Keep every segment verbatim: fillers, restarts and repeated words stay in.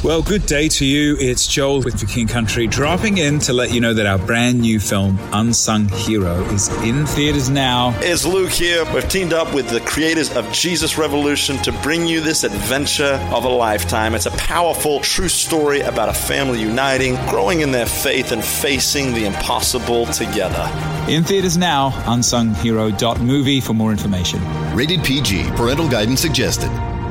Well, good day to you. It's Joel with The King Country, dropping in to let you know that our brand new film, Unsung Hero, is in theaters now. It's Luke here. We've teamed up with the creators of Jesus Revolution to bring you this adventure of a lifetime. It's a powerful, true story about a family uniting, growing in their faith, and facing the impossible together. In theaters now, unsung hero dot movie for more information. Rated P G. Parental guidance suggested.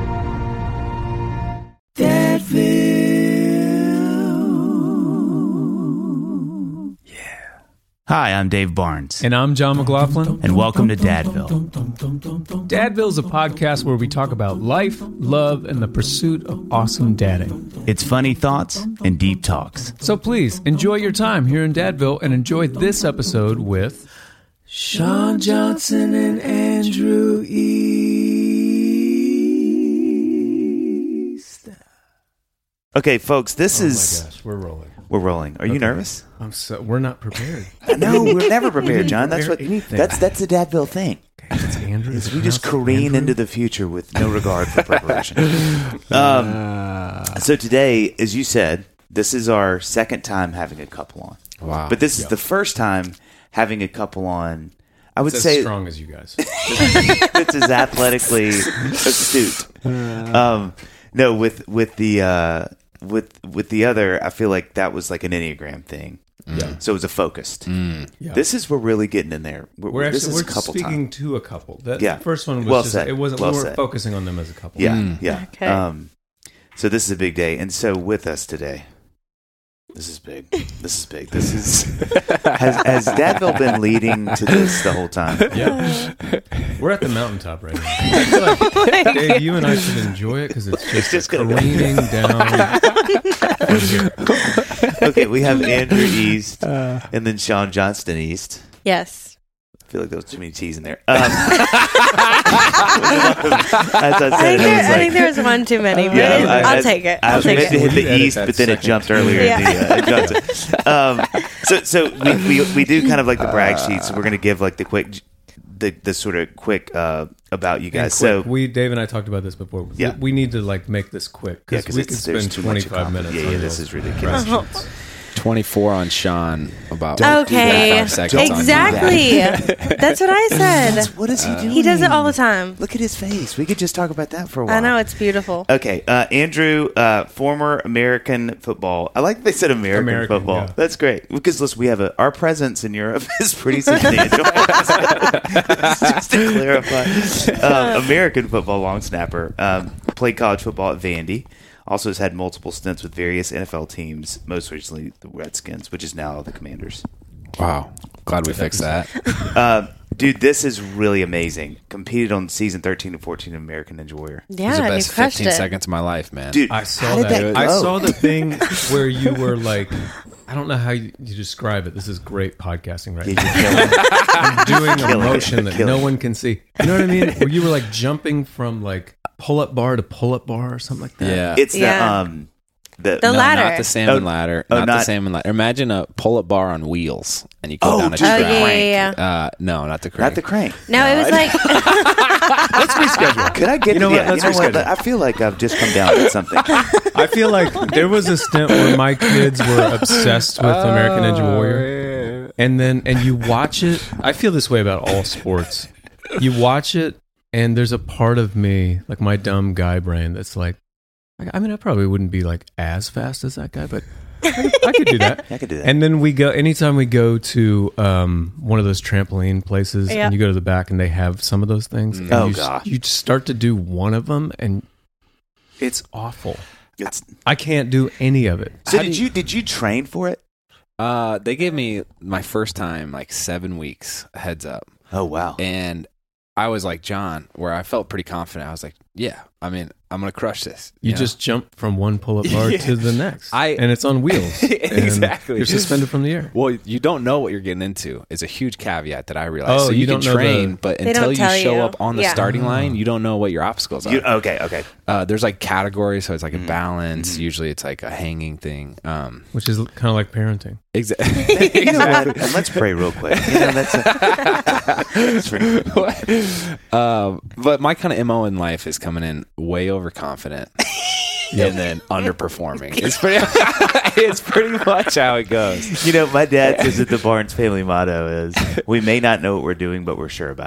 Hi, I'm Dave Barnes. And I'm John McLaughlin. And welcome to Dadville. Dadville is a podcast where we talk about life, love, and the pursuit of awesome dadding. It's funny thoughts and deep talks. So please, enjoy your time here in Dadville and enjoy this episode with Sean Johnson and Andrew East. Okay, folks, this oh is... Oh my gosh, we're rolling. We're rolling. Are you okay. nervous? I'm so, we're not prepared. No, we're never prepared, John. That's what. Anything. That's that's the Dadville thing. Okay, it's Andrew. Is we just careen Andrew? into the future with no regard for preparation. um, uh, so today, as you said, this is our second time having a couple on. Wow! But this yep. is the first time having a couple on. I would it's say as strong as you guys. It's as athletically astute. Um, no, with with the. Uh, With with the other, I feel like that was like an Enneagram thing. Yeah. So it was a focused. Mm. Yeah. This is we're really getting in there. We're, we're this actually is we're a couple speaking time. to a couple. That, Yeah. The first one was well just, said. it wasn't well we weren't said. focusing on them as a couple. Yeah, Mm. yeah. Okay. Um, so this is a big day, and so with us today, this is big. This is big. This is has has Dadville been leading to this the whole time? Yeah. We're at the mountaintop right now. I feel like, Oh my Dave, God. you and I should enjoy it because it's just, just gonna go. careening down. Okay, we have Andrew East and then Sean Johnston East. Yes. I feel like there was too many T's in there. Um, as I said, I think, it there, was I like, think there's one too many, but Yeah, it- I- I'll I- take it. I I'll was take meant to it. hit the Edit east, that but then it second. jumped earlier. Yeah. In the, uh, Johnson. Um, so, so we, we we do kind of like the brag sheets. So we're going to give like the quick, the the sort of quick uh, about you And guys. quick, So we, Dave and I talked about this before. Yeah. We need to like make this quick yeah, because because we could spend too much twenty-five accom- minutes. Yeah, on yeah, this those is ridiculous. Oh. twenty-four on Sean about Okay. five seconds on Exactly. That's what I said. That's- what is he doing? He does it all the time. Look at his face. We could just talk about that for a while. I know, it's beautiful. Okay, uh, Andrew, uh, former American football. I like they said American, American, football. yeah. That's great because listen, we have a our presence in Europe is pretty substantial. Just to clarify, um, American football long snapper. Um, played college football at Vandy. Also has had multiple stints with various N F L teams. Most recently, the Redskins, which is now the Commanders. Wow. Glad we fixed that. Uh, dude, this is really amazing. Competed on season thirteen and fourteen of American Ninja Warrior. It was the Yeah, and best you crushed fifteen it. seconds of my life, man. Dude, I how saw did that. that I go? saw the thing where you were like, I don't know how you, you describe it. This is great podcasting right Yeah, now. you're killing it. I'm doing a Killing it. motion that Killing no it. one can see. You know what I mean? Where you were like jumping from like pull-up bar to pull-up bar or something like that. Yeah. It's the Yeah. um the, The No, ladder. not the salmon Oh, ladder. oh, not, not- the salmon ladder. Imagine a pull-up bar on wheels, and you go Oh, down a dude, Oh, track. yeah, yeah, yeah. Uh, no, not the crank. not the crank. No, it was like, Let's reschedule. Could I get You know to what? the, Let's you know what? reschedule. I feel like I've just come down with something. I feel like there was a stint where my kids were obsessed with American Ninja Warrior. And then, and you watch it. I feel this way about all sports. You watch it, and there's a part of me, like my dumb guy brain, that's like, I mean, I probably wouldn't be like as fast as that guy, but I could, I could do that. I could do that. And then we go, anytime we go to um, one of those trampoline places, Yeah. and you go to the back and they have some of those things, and Oh, you, gosh. you start to do one of them, and it's awful. It's, I can't do any of it. so How did do you did you train for it? Uh, they gave me my first time like seven weeks heads up, Oh wow. and I was like John, where I felt pretty confident. I was like, yeah, I mean, I'm gonna crush this. You know? just jump from one pull-up bar Yeah. to the next, I- and it's on wheels. And Exactly. you're suspended from the air. Well, you don't know what you're getting into. It's a huge caveat that I realized. Oh, so you, you can don't know train, the- but They until don't you tell show you. up on the Yeah. starting line, you don't know what your obstacles are. You, okay, okay. uh, there's like categories, so it's like a balance. Mhm. Usually, it's like a hanging thing. Um, Which is kind of like parenting. exa- You know what? And let's pray real quick. You know, that's a, that's pretty- um, but my kind of M O in life is coming in way overconfident. and then underperforming. It's pretty, it's pretty much how it goes. You know, my dad says that the Barnes family motto is, we may not know what we're doing, but we're sure about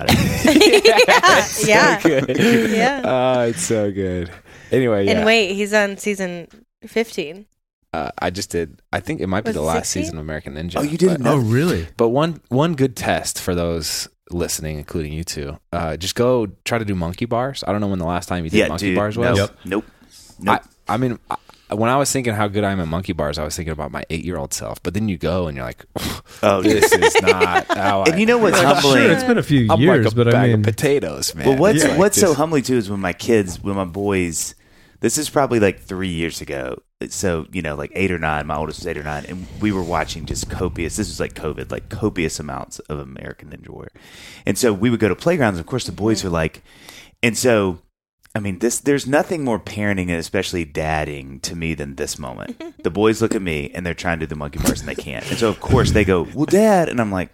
it. yeah. So good. Yeah. Oh, it's so good. Anyway, yeah. And wait, he's on season fifteen. Uh, I just did. I think it might be Was the it last sixteen? season of American Ninja. Oh, you didn't but, know? Oh, really? But one one good test for those listening, including you two, uh, just go try to do monkey bars. I don't know when the last time you did Yeah, monkey dude. bars No. was. Nope. Nope. Nope. I, I mean, I, when I was thinking how good I am at monkey bars, I was thinking about my eight-year-old self. But then you go and you're like, oh, this is not how I. And you know what's Sure, humbling? it's been a few I'm years, like a but bag I mean, of potatoes, man. Well, what's It's like what's so this- humbling too is when my kids, when my boys, this is probably like three years ago. So you know, like eight or nine. My oldest was eight or nine, and we were watching just copious. This was like COVID, like copious amounts of American Ninja Warrior, and so we would go to playgrounds. And of course, the boys are like, and so. I mean, this. There's nothing more parenting and especially dadding to me than this moment. The boys look at me and they're trying to do the monkey bars and they can't. And so, of course, they go, well, Dad. And I'm like,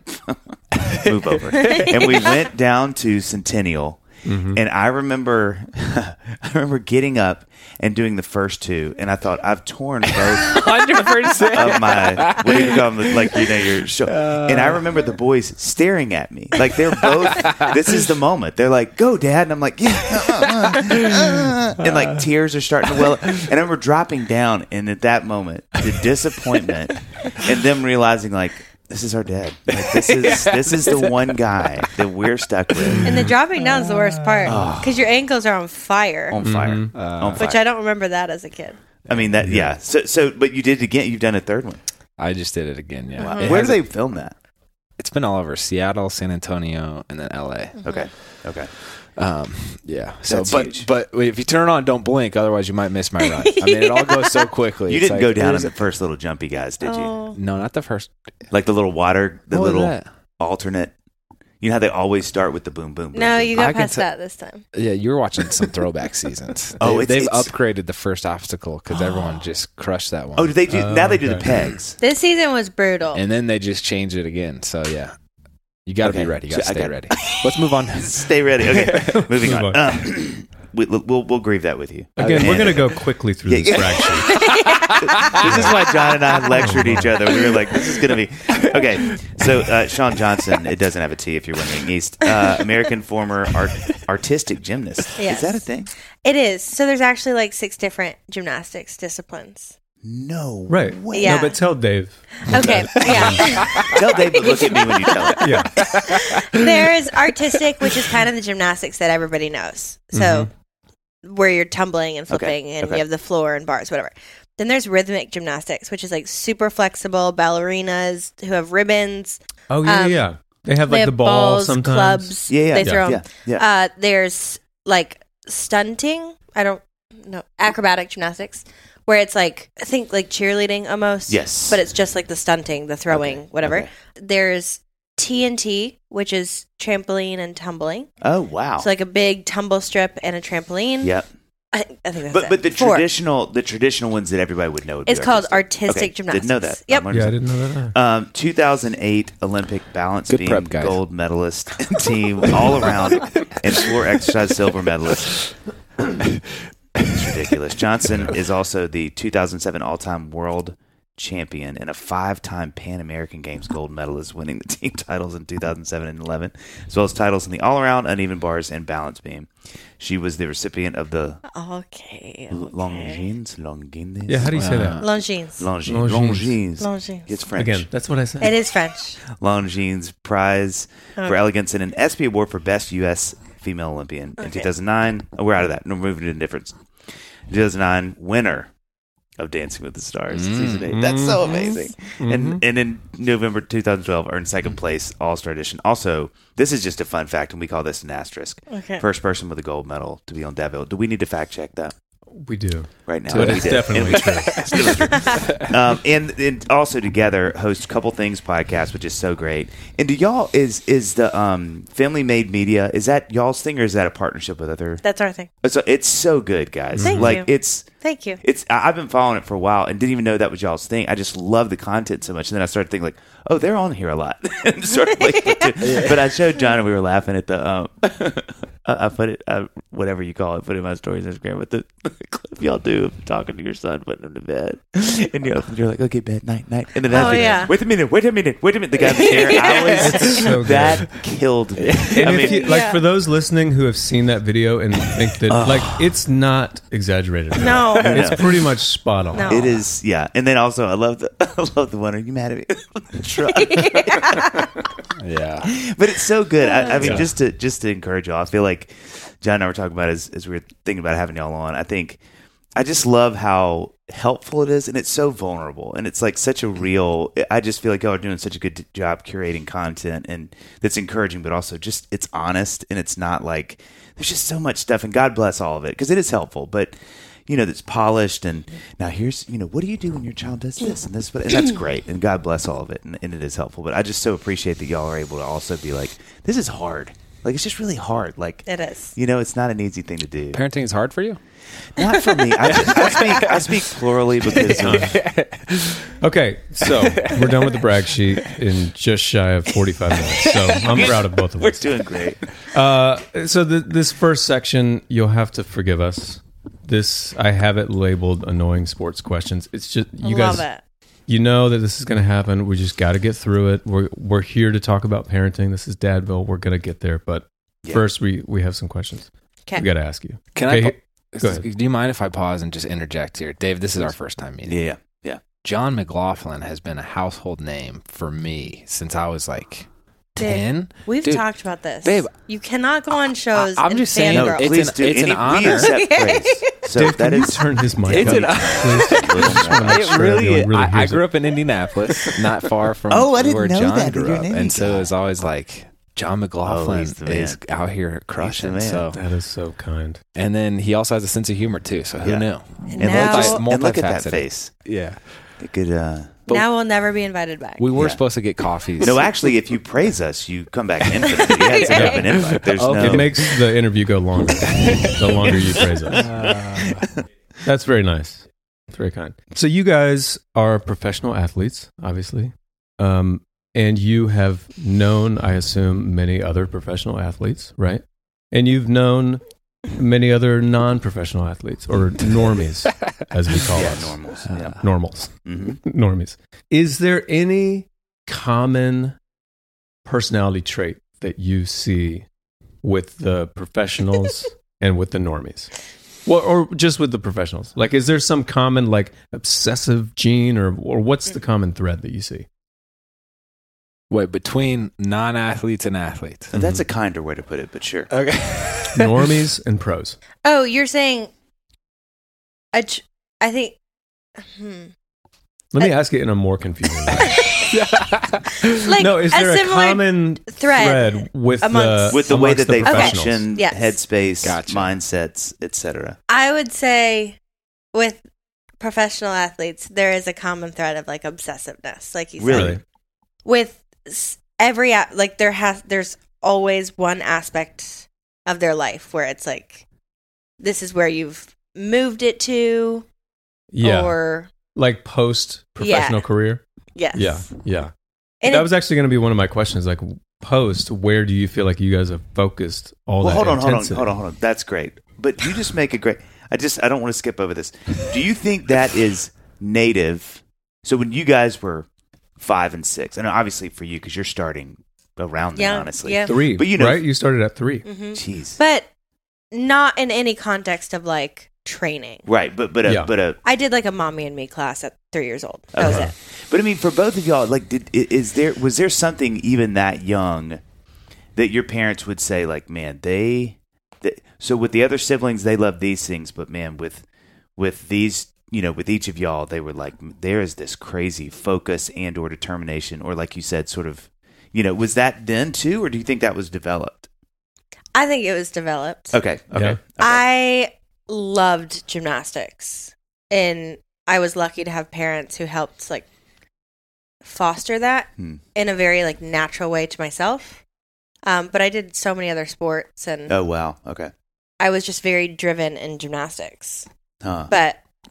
move over. And we went down to Centennial. Mm-hmm. And I remember I remember getting up and doing the first two. And I thought, I've torn both one hundred percent of my, what do you call them? Like, you know, your show. And I remember the boys staring at me. Like, they're both, this is the moment. They're like, go, Dad. And I'm like, yeah. Uh, uh, uh. And like tears are starting to well. And I remember dropping down. And at that moment, the disappointment and them realizing, like, this is our dad. Like, this is this is the one guy that we're stuck with. And the dropping down is the worst part because your ankles are on fire, On fire. Mm-hmm. On fire. which I don't remember that as a kid. I mean, that, yeah. So, so, but you did it again. You've done a third one. I just did it again. Yeah. Wow. It Where do hasn't- they film that? It's been all over Seattle, San Antonio, and then L A. Okay. Okay. Um, yeah. So, That's but huge. but if you turn it on, don't blink. Otherwise, you might miss my run. I mean, it all goes so quickly. You It's didn't like, go down in there's the a- first little jumpy guys, did you? Oh. No, not the first. Like the little water, the What was little that? alternate. You know how they always start with the boom, boom, boom. No, boom? you I got can past t- that this time. Yeah, you were watching some throwback seasons. Oh, They- it's- they've it's- upgraded the first obstacle because everyone just crushed that one. Oh, did they do? Oh, now they do the okay. pegs. This season was brutal. And then they just changed it again. So yeah, you got to Okay. be ready. You got So to I stay got- ready. Let's move on. Stay ready. Okay, moving Move on. on. Um, we, we'll we'll grieve that with you. again, And- we're going to go quickly through Yeah, this yeah. fraction. This is why John and I lectured each other. We were like, this is going to be okay. So uh, Sean Johnson, it doesn't have a T if you're wondering. East uh, American former art, artistic gymnast. Yes. Is that a thing? It is. So there's actually like six different gymnastics disciplines. No. Right. way. Yeah. No, but tell Dave. Okay. Yeah. Tell Dave to look at me when you tell him. Yeah. There's artistic, which is kind of the gymnastics that everybody knows. So where you're tumbling and flipping and okay. you have the floor and bars, whatever. Then there's rhythmic gymnastics, which is like super flexible ballerinas who have ribbons. Oh, yeah, Um, yeah. They have They like have the ball balls, sometimes. clubs. Yeah, yeah, They yeah, throw 'em. yeah, yeah. Uh, there's like stunting. I don't know. Acrobatic gymnastics. Where it's like, I think like cheerleading almost. Yes. But it's just like the stunting, the throwing, Okay, whatever. okay. There's T N T, which is trampoline and tumbling. Oh wow. So like a big tumble strip and a trampoline. Yep. I, I think that's But it. but the Four. traditional the traditional ones that everybody would know. Would It's be called artistic. artistic Okay, gymnastics. Didn't know that. Yep. I'm learning Yeah, I something. didn't know that. Um, two thousand eight Olympic balance Good beam prep, guys. gold medalist team all around and floor exercise silver medalist. It's ridiculous. Johnson is also the two thousand seven all-time world champion and a five-time Pan American Games gold medalist, winning the team titles in two thousand seven and eleven, as well as titles in the all-around, uneven bars, and balance beam. She was the recipient of the Okay. L- Longines. Longines. Yeah, how do you say that? Longines. Longines. Longines. Longines. Longines. It's French. Again, that's what I said. It is French. Longines Prize for Okay. Elegance and an ESPY Award for Best U S Female Olympian in Okay. two thousand nine. Oh, we're out of that. No, we're moving to indifference. two thousand nine, winner of Dancing with the Stars Mm. season eight. That's so amazing. Mm-hmm. And and in November twenty twelve, earned second place All Star Edition. Also, this is just a fun fact, and we call this an asterisk. Okay. First person with a gold medal to be on Davil. Do we need to fact check that We do. right now? But We it's did. definitely And true. It's still true. um, and, and also together host Couple Things podcast, which is so great. And do y'all is is the um, Family Made Media, is that y'all's thing or is that a partnership with other? That's our thing. So it's so good, guys. Thank like you. it's Thank you. It's I- I've been following it for a while and didn't even know that was y'all's thing. I just love the content so much, and then I started thinking like, oh, they're on here a lot. and started like, but I showed John and we were laughing at the um, I I put it uh, whatever you call it, put it in my stories on Instagram with the clip y'all do of talking to your son, putting him to bed, and you're, you're like, okay, bed, night, night, and then Oh, after, yeah. wait a minute, wait a minute, wait a minute, the guy in the chair, I was It's so good. that killed me. And I if mean, you, like Yeah. for those listening who have seen that video and think that like it's not exaggerated. No. It's pretty much spot on. No. it is, yeah. And then also, I love the, I love the one. Are you mad at me? The truck. Yeah. But it's so good. I, I mean, Yeah. just to just to encourage y'all, I feel like John and I were talking about as as we were thinking about having y'all on. I think I just love how helpful it is, and it's so vulnerable, and it's like such a real. I just feel like y'all are doing such a good job curating content, and that's encouraging, but also just it's honest, and it's not like there's just so much stuff, and God bless all of it because it is helpful, but. You know, that's polished, and now here's, you know, what do you do when your child does this and this, but and that's great, and God bless all of it, and, and it is helpful. But I just so appreciate that y'all are able to also be like, this is hard, like it's just really hard, like It is. you know, it's not an easy thing to do. Parenting is hard for you? Not for me. I, I speak, I speak plurally because of, Okay, so we're done with the brag sheet in just shy of forty-five minutes. So I'm proud of both of we're us. doing great. Uh, so the, this first section, you'll have to forgive us. This I have it labeled annoying sports questions. It's just you Love guys, it. you know that this is going to happen. We just got to get through it. We're we're here to talk about parenting. This is Dadville. We're going to get there, but Yeah. first we we have some questions. Okay. We got to ask you. Can Okay, I? he- go ahead. Do you mind if I pause and just interject here, Dave? This is our first time meeting. Yeah, yeah. John McLaughlin has been a household name for me since I was like Dave, ten. We've Dude, talked about this. babe, you cannot go on shows. I- I'm and just saying, fangirl. No, it's please an- do. it's an Any- honor. We accept praise. So Dave, that can you is turn his mic It's up, an- please? Just wanna make It sure really, everyone really I, I hears grew it. up in Indianapolis, not far from Oh, I didn't where know John that, that grew you're up, an and so Indy it was always like John McLaughlin he's the man. is out here crushing. man. So, That is so kind. and then he also has a sense of humor too. So who Yeah. knew? And and, now, look, just, and look at that multifaceted. face. Yeah, It could. Uh, now we'll never be invited back. we were Yeah. supposed to get coffees. no, actually, if you praise us, you come back infinite. You had to have an invite. There's Okay. no. It makes the interview go longer the longer you praise us. That's very nice. It's very kind. So you guys are professional athletes, obviously, um, and you have known, I assume, many other professional athletes, right? And you've known many other non-professional athletes, or normies, as we call yeah, us. normals. Yeah. Normals. hmm Normies. Is there any common personality trait that you see with the professionals and with the normies? Well, or just with the professionals? Like, is there some common, like, obsessive gene, or or what's the common thread that you see? Wait, between non-athletes and athletes. So that's a kinder way to put it, but sure. Okay. Normies and pros. Oh, you're saying. A ch- I think. Hmm. Let me ask it in a more confusing way. Like no, is a there a, similar common thread thread with amongst- the With the way amongst that they professionals? function, Yes. headspace, Gotcha. mindsets, et cetera. I would say with professional athletes, there is a common thread of like obsessiveness, like you said. Really? Really? With s- every a- like there has there's always one aspect of their life where it's like this is where you've moved it to, Yeah, or like post professional Yeah. career. yes, Yeah, yeah. And that it- was actually going to be one of my questions. Like, post, where do you feel like you guys have focused all Well, that hold on, hold on, intensity? hold on, hold on. That's great. But you just make a great. I just I don't want to skip over this. Do you think that is native? So when you guys were five and six, and obviously for you because you're starting around then, Yeah, honestly. yeah. Three, But you know- right? You started at three. Mhm. Jeez. but not in any context of like training. Right, but but a Yeah. but a I did like a mommy and me class at three years old. That was Okay. it. But I mean, for both of y'all, like, did i- is there was there something even that young that your parents would say, like, man, they, they so with the other siblings, they love these things, but man, with with these, you know, with each of y'all, they were like, there is this crazy focus and or determination, or like you said, sort of, you know, was that then too, or do you think that was developed? I think it was developed. Okay, okay, Yeah. okay. I loved gymnastics, and I was lucky to have parents who helped like foster that Hmm. in a very like natural way to myself. Um, but I did so many other sports, and Oh wow, okay, I was just very driven in gymnastics. huh? But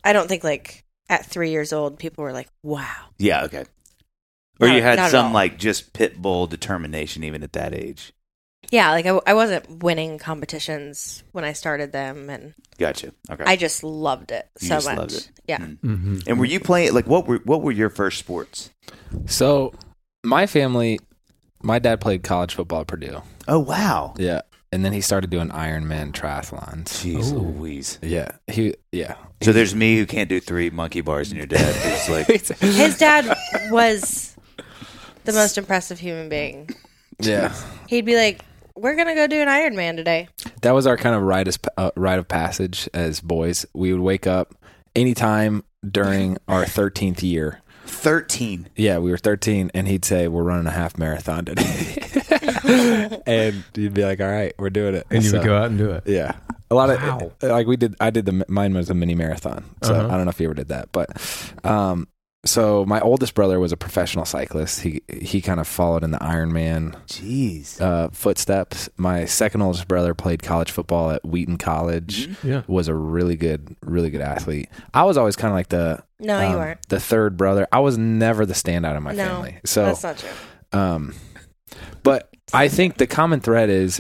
I don't think like at three years old, people were like, wow. Yeah, okay. Or Not- you had not at some all. like just pit bull determination even at that age. Yeah, like I, I wasn't winning competitions when I started them, and Gotcha. Okay. I just loved it You so just much. loved it. Yeah. Mm-hmm. and were you playing like what were what were your first sports? So, my family, my dad played college football at Purdue. Oh wow. Yeah. And then he started doing Ironman triathlons. Jeez Louise. Yeah. He, yeah. So there's me who can't do three monkey bars and your dad who's like His dad was the most impressive human being. Yeah. He'd be like, we're going to go do an Ironman today. That was our kind of rite of, uh, rite of passage as boys. We would wake up anytime during our thirteenth year. thirteen. Yeah, we were thirteen, and he'd say, we're running a half marathon today. And you'd be like, all right, we're doing it. And you So, would go out and do it. Yeah. A lot Wow. of, like we did, I did the, mine was a mini marathon. So Uh-huh. I don't know if you ever did that, but, um, so my oldest brother was a professional cyclist. He, he kind of followed in the Ironman, Jeez. uh, footsteps. My second oldest brother played college football at Wheaton College, Yeah. was a really good, really good athlete. I was always kind of like the, No, you um, weren't. the third brother. I was never the standout in my No, family. So, that's not true. um, but I think the common thread is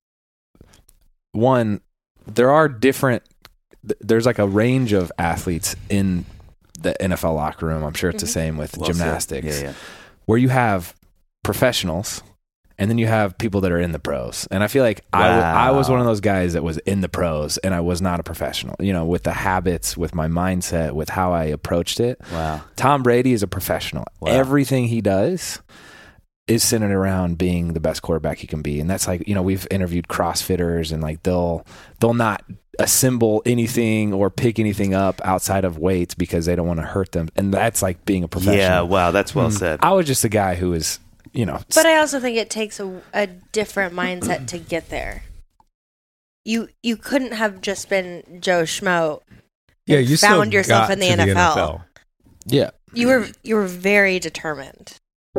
one, there are different, th- there's like a range of athletes in the N F L locker room. I'm sure it's the same with Well said. gymnastics, Yeah, yeah. where you have professionals and then you have people that are in the pros. And I feel like I, w- I was one of those guys that was in the pros and I was not a professional, you know, with the habits, with my mindset, with how I approached it. Wow. Tom Brady is a professional. Wow. Everything he does is centered around being the best quarterback he can be. And that's like, you know, we've interviewed CrossFitters and like they'll they'll not assemble anything or pick anything up outside of weights because they don't want to hurt them. And that's like being a professional. Yeah, wow, that's well Hmm. said. I was just a guy who was, you know, But I also think it takes a, a different mindset to get there. You you couldn't have just been Joe Schmo. Yeah, and you still found yourself got in the to N F L. yeah. You were you were very determined.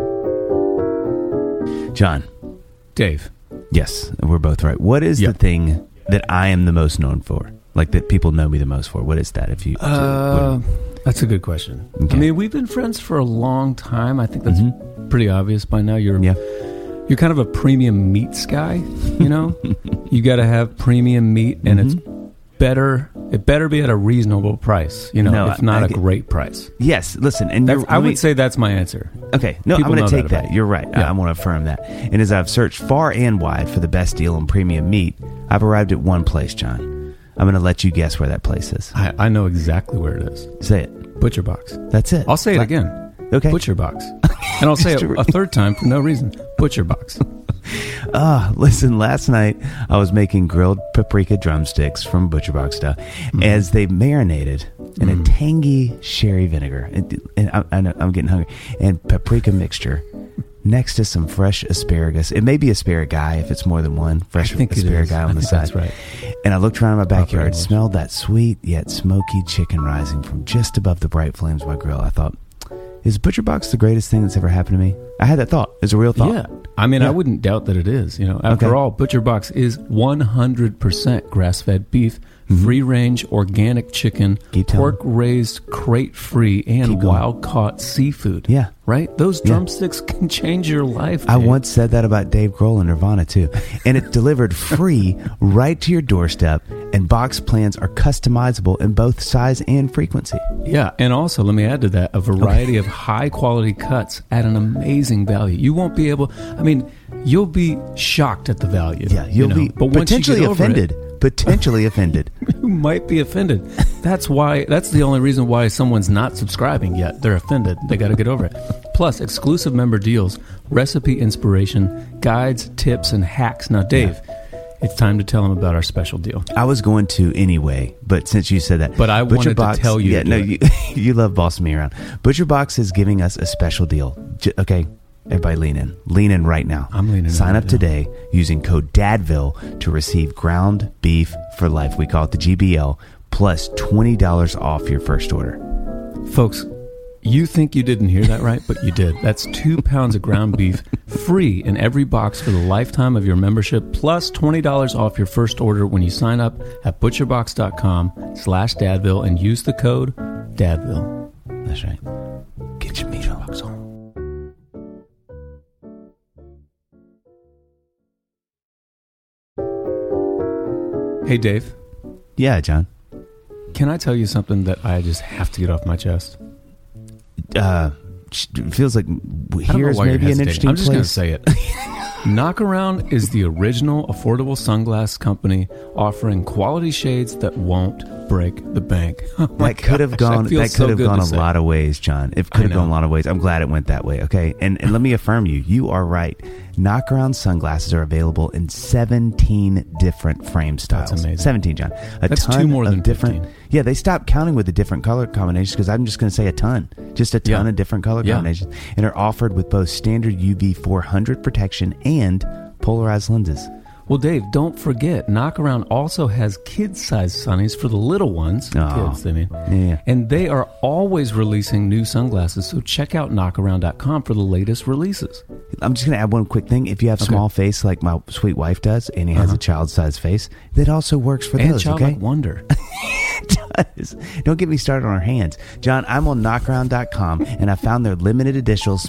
John, Dave. yes, we're both right. What is Yep. the thing that I am the most known for? Like that people know me the most for? What is that? If you, Uh, that's a good question. Okay. I mean, we've been friends for a long time. I think that's pretty obvious by now. You're yeah, you're kind of a premium meats guy. You know, you got to have premium meat, and it's better. It better be at a reasonable price. You know, No, if not I a get- great price. yes. Listen, and That's, you're, I let me- would say that's my answer. okay. No, people I'm know going to that take about that. you. You're right. Yeah. I, I want to affirm that. And as I've searched far and wide for the best deal on premium meat, I've arrived at one place, John. I'm going to let you guess where that place is. I, I know exactly where it is. Say it. Butcher Box. That's it. I'll say it Like- again. Okay. Butcher Box. And I'll say it a third time for no reason. Butcher Box. Ah, listen, last night I was making grilled paprika drumsticks from Butcher Box stuff as they marinated in a tangy sherry vinegar. And, and I, I know, I'm getting hungry. And paprika mixture next to some fresh asparagus. It may be asparagus if it's more than one. Fresh I think it asparagus is. on I the think side. that's right. And I looked around my backyard, English. smelled that sweet yet smoky chicken rising from just above the bright flames of my grill. I thought, is Butcher Box the greatest thing that's ever happened to me? I had that thought. It's a real thought. Yeah. I mean, Yeah. I wouldn't doubt that it is. You know, after Okay. all, Butcher Box is one hundred percent grass-fed beef, free-range organic chicken, Keep telling. pork-raised, crate-free, and Keep going. wild-caught seafood. Yeah. Right? Those Yeah. drumsticks can change your life. I Dave. once said that about Dave Grohl and Nirvana too. And it delivered free right to your doorstep, and box plans are customizable in both size and frequency. Yeah, and also let me add to that a variety of high quality cuts at an amazing value. You won't be able. I mean, you'll be shocked at the value. Yeah, you'll you know? be but once you potentially get over offended. it, Potentially offended. you might be offended. That's why. That's the only reason why someone's not subscribing yet. They're offended. They got to get over it. Plus, exclusive member deals, recipe inspiration, guides, tips, and hacks. Now, Dave, it's time to tell them about our special deal. I was going to anyway, but since you said that, But I Butcher wanted to Box, tell you Yeah, to no, do you you love bossing me around. Butcher Box is giving us a special deal. J- okay, everybody, lean in, lean in right now. I'm leaning in Sign right up now. today using code DADVILLE to receive ground beef for life. We call it the G B L plus twenty dollars off your first order. Folks, You think you didn't hear that right, but you did. That's two pounds of ground beef free in every box for the lifetime of your membership, plus twenty dollars off your first order when you sign up at butcherbox.com slash Dadville and use the code Dadville. That's right. Get your meat box on. Hey, Dave. Yeah, John. Can I tell you something that I just have to get off my chest? Uh, feels like I don't know here's why you're maybe an hesitating. interesting I'm just going to place. say it. Knockaround is the original affordable sunglass company offering quality shades that won't break the bank. Oh my That could have gosh, gone. that feels That so could have good gone to a say. lot of ways, John. It could I have gone a know. lot of ways. I'm glad it went that way. Okay, and and let me affirm you. You are right. Knockaround sunglasses are available in seventeen different frame styles. That's amazing. seventeen, John. A That's ton two more of than different. fifteen. Yeah, they stopped counting with the different color combinations because I'm just going to say a ton, just a ton Yeah. of different color Yeah. combinations, and are offered with both standard U V four hundred protection and polarized lenses. Well, Dave, don't forget, Knockaround also has kid-sized sunnies for the little ones. Oh. Kids, I mean. Yeah. And they are always releasing new sunglasses, so check out knockaround dot com for the latest releases. I'm just going to add one quick thing. If you have Okay. small face like my sweet wife does, and he has Uh-huh. a child-sized face, that also works for And those. childlike Okay. wonder. It does. Don't get me started on our hands. John, I'm on knockaround dot com and I found their limited editions.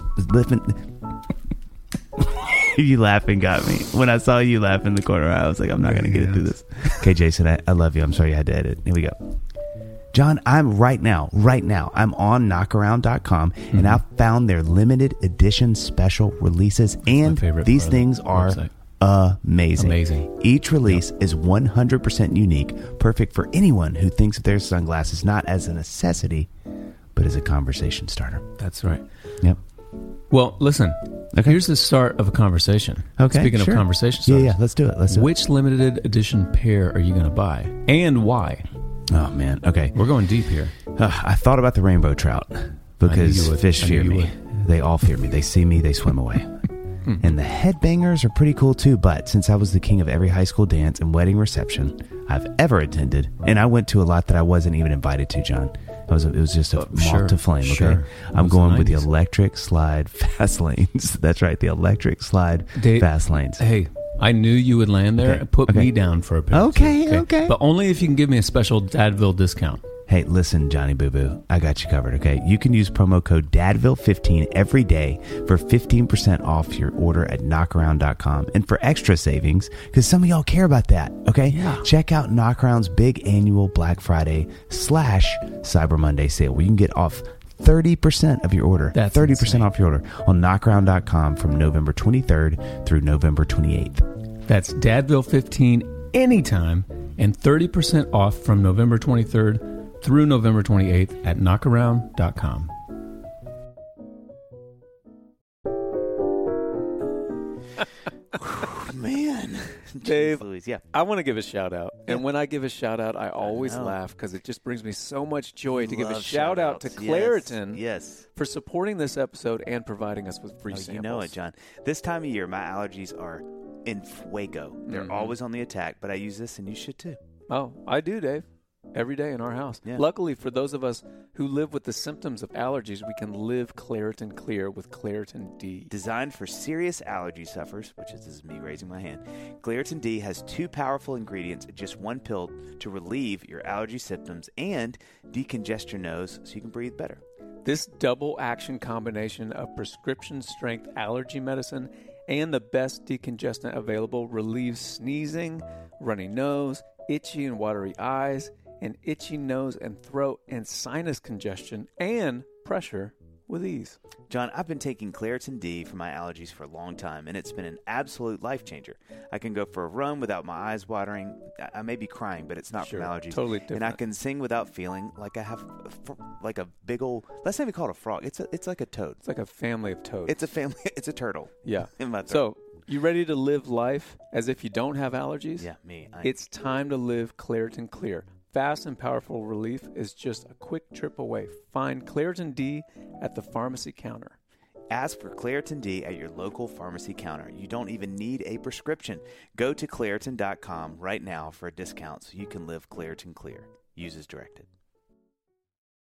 You laughing got me. When I saw you laugh in the corner, I was like, I'm not going to get into this. Okay, Jason, I, I love you. I'm sorry you had to edit. Here we go. John, I'm right now, right now, I'm on knockaround dot com Mm-hmm. and I found their limited edition special releases. And favorite these part of the things are website. amazing. Amazing. Each release is one hundred percent unique, perfect for anyone who thinks of their sunglasses not as a necessity, but as a conversation starter. That's right. Yep. Well, listen. Okay. Here's the start of a conversation. Okay. Speaking sure. of conversation Yeah, starters. yeah. Let's do it. Let's do Which limited edition pair are you going to buy? And why? it. Oh, man. Okay. We're going deep here. Uh, I thought about the rainbow trout because you would. fish I knew fear you me. would. They all fear me. They see me, they swim away. Hmm. And the headbangers are pretty cool too, but since I was the king of every high school dance and wedding reception I've ever attended, and I went to a lot that I wasn't even invited to, John. I was, it was just a Uh, moth sure, to flame, okay? sure. It I'm was the going with the nineties. electric slide fast lanes. That's right, the electric slide Dave- fast lanes. Hey, I knew you would land there. Okay, Put okay. me down for a penalty. Okay, okay. But only if you can give me a special Dadville discount. Hey, listen, Johnny Boo Boo, I got you covered, okay? You can use promo code Dadville fifteen every day for fifteen percent off your order at knockaround dot com. And for extra savings, because some of y'all care about that, okay? Yeah. Check out Knockaround's big annual Black Friday slash Cyber Monday sale where you can get off thirty percent of your order. That's thirty percent insane. off your order on knockaround dot com from November twenty-third through November twenty-eighth. That's Dadville fifteen anytime and thirty percent off from November twenty-third through November twenty-eighth at knockaround dot com. Man. Dave, Jeez Louise, yeah. I want to give a shout out. And when I give a shout out, I always know. laugh because it just brings me so much joy to give a Love shout out to shout-outs. Claritin Yes. for supporting this episode and providing us with free Oh, samples. you know it, John. This time of year, my allergies are in fuego. They're Mhm. always on the attack, but I use this, and you should too. Oh, I do, Dave. Every day in our house. Yeah. Luckily, for those of us who live with the symptoms of allergies, we can live Claritin Clear with Claritin D. Designed for serious allergy sufferers, which is, this is me raising my hand, Claritin D has two powerful ingredients in just one pill to relieve your allergy symptoms and decongest your nose so you can breathe better. This double action combination of prescription strength allergy medicine and the best decongestant available relieves sneezing, runny nose, itchy and watery eyes, and itchy nose and throat and sinus congestion and pressure with ease. John, I've been taking Claritin D for my allergies for a long time, and it's been an absolute life changer. I can go for a run without my eyes watering. I- I may be crying, but it's not Sure, from allergies. totally And I different. can sing without feeling like I have a fr- like a big old. Let's not even call it a frog. It's a, it's like a toad. It's like a family of toads. It's a family. It's a turtle. yeah. In my throat. So, you ready to live life as if you don't have allergies? yeah, me. I, It's time to live Claritin Clear. Fast and powerful relief is just a quick trip away. Find Claritin D at the pharmacy counter. Ask for Claritin D at your local pharmacy counter. You don't even need a prescription. Go to Claritin dot com right now for a discount so you can live Claritin Clear. Use as directed.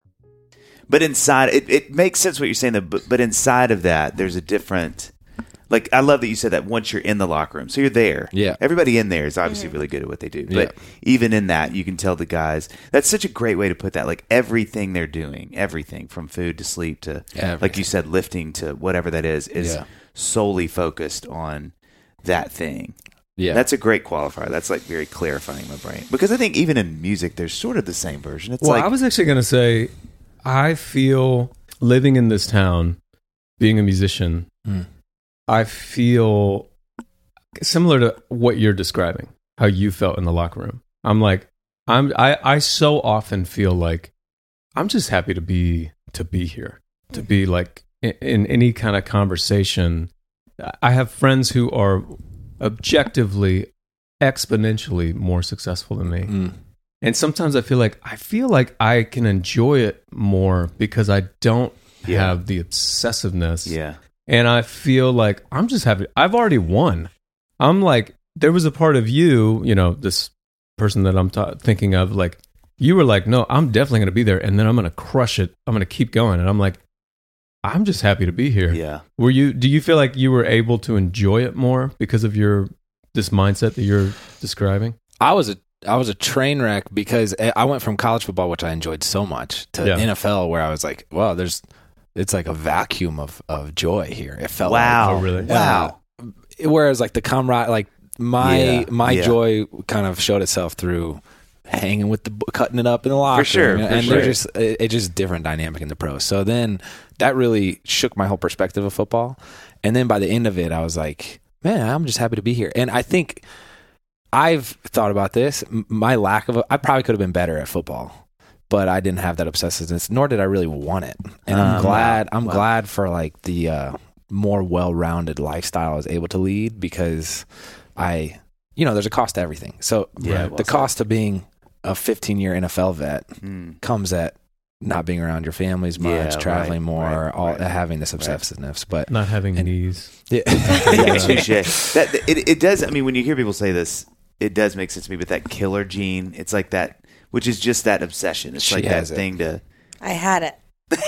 But inside, it, it makes sense what you're saying, though, but, but inside of that, there's a different, like, I love that you said that once you're in the locker room. So you're there. Yeah. Everybody in there is obviously really good at what they do. But Yeah. even in that, you can tell the guys, that's such a great way to put that. Like, everything they're doing, everything from food to sleep to, Everything. like you said, lifting to whatever that is, is Yeah. solely focused on that thing. Yeah. That's a great qualifier. That's like very clarifying my brain. Because I think even in music, there's sort of the same version. It's Well, like, I was actually going to say, I feel living in this town, being a musician, Mm. I feel similar to what you're describing, how you felt in the locker room. I'm like, I'm, I, I so often feel like I'm just happy to be, to be here, to be like in, in any kind of conversation. I have friends who are objectively, exponentially more successful than me. Mm. And sometimes I feel like I feel like I can enjoy it more because I don't Yeah. have the obsessiveness. yeah. And I feel like I'm just happy. I've already won. I'm like, there was a part of you, you know, this person that I'm ta- thinking of, like, you were like, no, I'm definitely going to be there. And then I'm going to crush it. I'm going to keep going. And I'm like, I'm just happy to be here. Yeah. Were you, do you feel like you were able to enjoy it more because of your, this mindset that you're describing? I was a I was a train wreck because I went from college football, which I enjoyed so much, to Yeah. N F L, where I was like, "Wow, there's it's like a vacuum of, of joy here." It felt Wow. like, Oh, really? Wow. whereas like the comrade, like my Yeah. my Yeah. joy kind of showed itself through hanging with the cutting it up in the locker sure, room. for and sure. they're just it, it's just different dynamic in the pros. So then that really shook my whole perspective of football. And then by the end of it, I was like, man, I'm just happy to be here. And I think I've thought about this. M- My lack of, I probably could have been better at football, but I didn't have that obsessiveness, nor did I really want it. And I'm Um, glad, wow. I'm Wow. glad for like the uh, more well-rounded lifestyle I was able to lead, because I, you know, there's a cost to everything. So Yeah, well the said. cost of being a fifteen year N F L vet Mm. comes at not being around your family as much, Yeah, traveling right, more, right, all right. having this obsessiveness. But Not having And- knees. yeah, Yeah, touche. That it, it does. I mean, when you hear people say this, it does make sense to me. But that killer gene, it's like that, which is just that obsession. It's She like that has it. thing to I had it.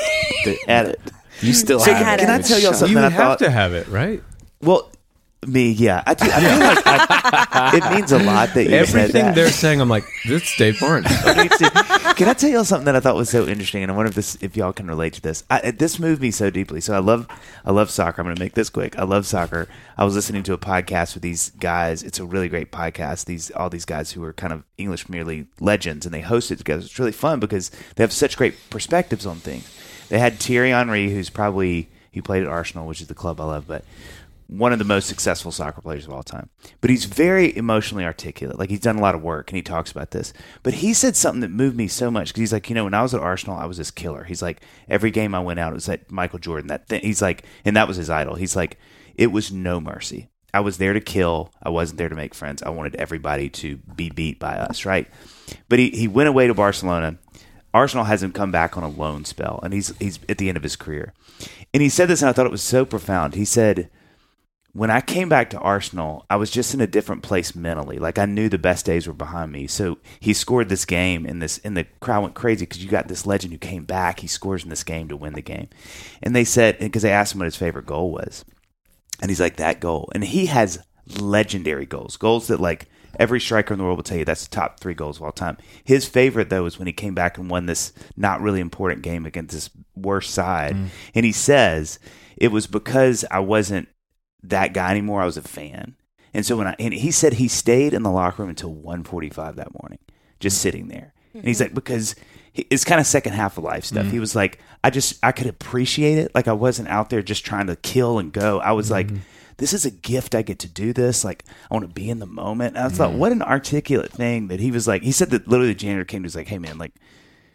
add it. you still So have can- it. can I tell y'all Shut something You that I have thought- to have it, right? Well, me, yeah, I, do, I feel like I, it means a lot that you said Everything that. they're saying, I'm like, this is Dave Barnes. Me too. Can I tell y'all something that I thought was so interesting? And I wonder if this, if y'all can relate to this. I, this moved me so deeply. So I love, I love soccer. I'm going to make this quick. I love soccer. I was listening to a podcast with these guys. It's a really great podcast. These all these guys who are kind of English Premier League legends, and they host it together. It's really fun because they have such great perspectives on things. They had Thierry Henry, who's probably he played at Arsenal, which is the club I love, but one of the most successful soccer players of all time. But he's very emotionally articulate. Like, he's done a lot of work, and he talks about this. But he said something that moved me so much, because he's like, you know, when I was at Arsenal, I was this killer. He's like, every game I went out, it was like Michael Jordan. That thing. He's like, and that was his idol. He's like, it was no mercy. I was there to kill. I wasn't there to make friends. I wanted everybody to be beat by us, right? But he, he went away to Barcelona. Arsenal has him come back on a loan spell, and he's he's at the end of his career. And he said this, and I thought it was so profound. He said, when I came back to Arsenal, I was just in a different place mentally. Like, I knew the best days were behind me. So he scored this game, and this, and the crowd went crazy because you got this legend who came back. He scores in this game to win the game. And they said, because they asked him what his favorite goal was. And he's like, that goal. And he has legendary goals, goals that, like, every striker in the world will tell you that's the top three goals of all time. His favorite, though, was when he came back and won this not really important game against this worst side. Mm. And he says, it was because I wasn't that guy anymore. I was a fan. And so when I, and he said he stayed in the locker room until one forty-five that morning, just sitting there. Mm-hmm. And he's like, because he, it's kind of second half of life stuff. Mm-hmm. He was like, I just, I could appreciate it. Like, I wasn't out there just trying to kill and go. I was mm-hmm. like, this is a gift. I get to do this. Like, I want to be in the moment. And I was mm-hmm. like, what an articulate thing that he was like. He said that literally the janitor came to was like, hey man, like,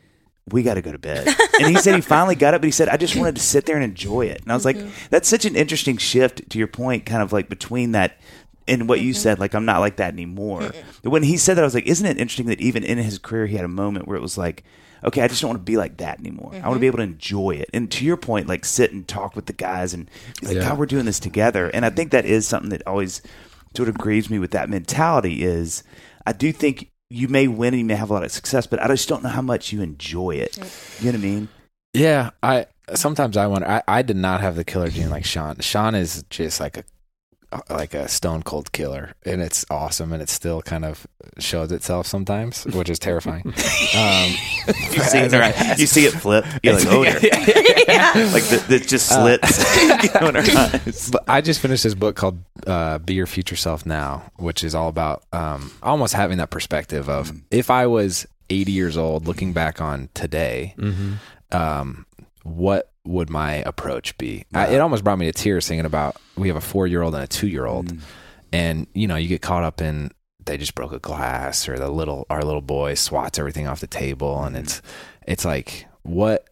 we got to go to bed. And he said he finally got up, but he said, I just wanted to sit there and enjoy it. And I was mm-hmm. like, that's such an interesting shift to your point, kind of like between that and what mm-hmm. you said, like, I'm not like that anymore. Mm-hmm. When he said that, I was like, isn't it interesting that even in his career, he had a moment where it was like, okay, I just don't want to be like that anymore. Mm-hmm. I want to be able to enjoy it. And to your point, like, sit and talk with the guys and be like, yeah. God, we're doing this together. And I think that is something that always sort of grieves me with that mentality is I do think you may win and you may have a lot of success, but I just don't know how much you enjoy it. You know what I mean? Yeah, I sometimes I wonder. I, I did not have the killer gene like Sean. Sean is just like a like a stone cold killer, and it's awesome, and it still kind of shows itself sometimes, which is terrifying. um, you see it, right? You see it flip. You're like, oh, yeah. Yeah. Like the, the just slits. Uh, in our eyes. But I just finished this book called uh, "Be Your Future Self Now," which is all about um, almost having that perspective of mm. if I was eighty years old, looking back on today, mm-hmm. um, what would my approach be? Wow. I, it almost brought me to tears thinking about we have a four-year-old and a two-year-old, mm. and you know, you get caught up in they just broke a glass, or the little our little boy swats everything off the table, and mm. it's it's like what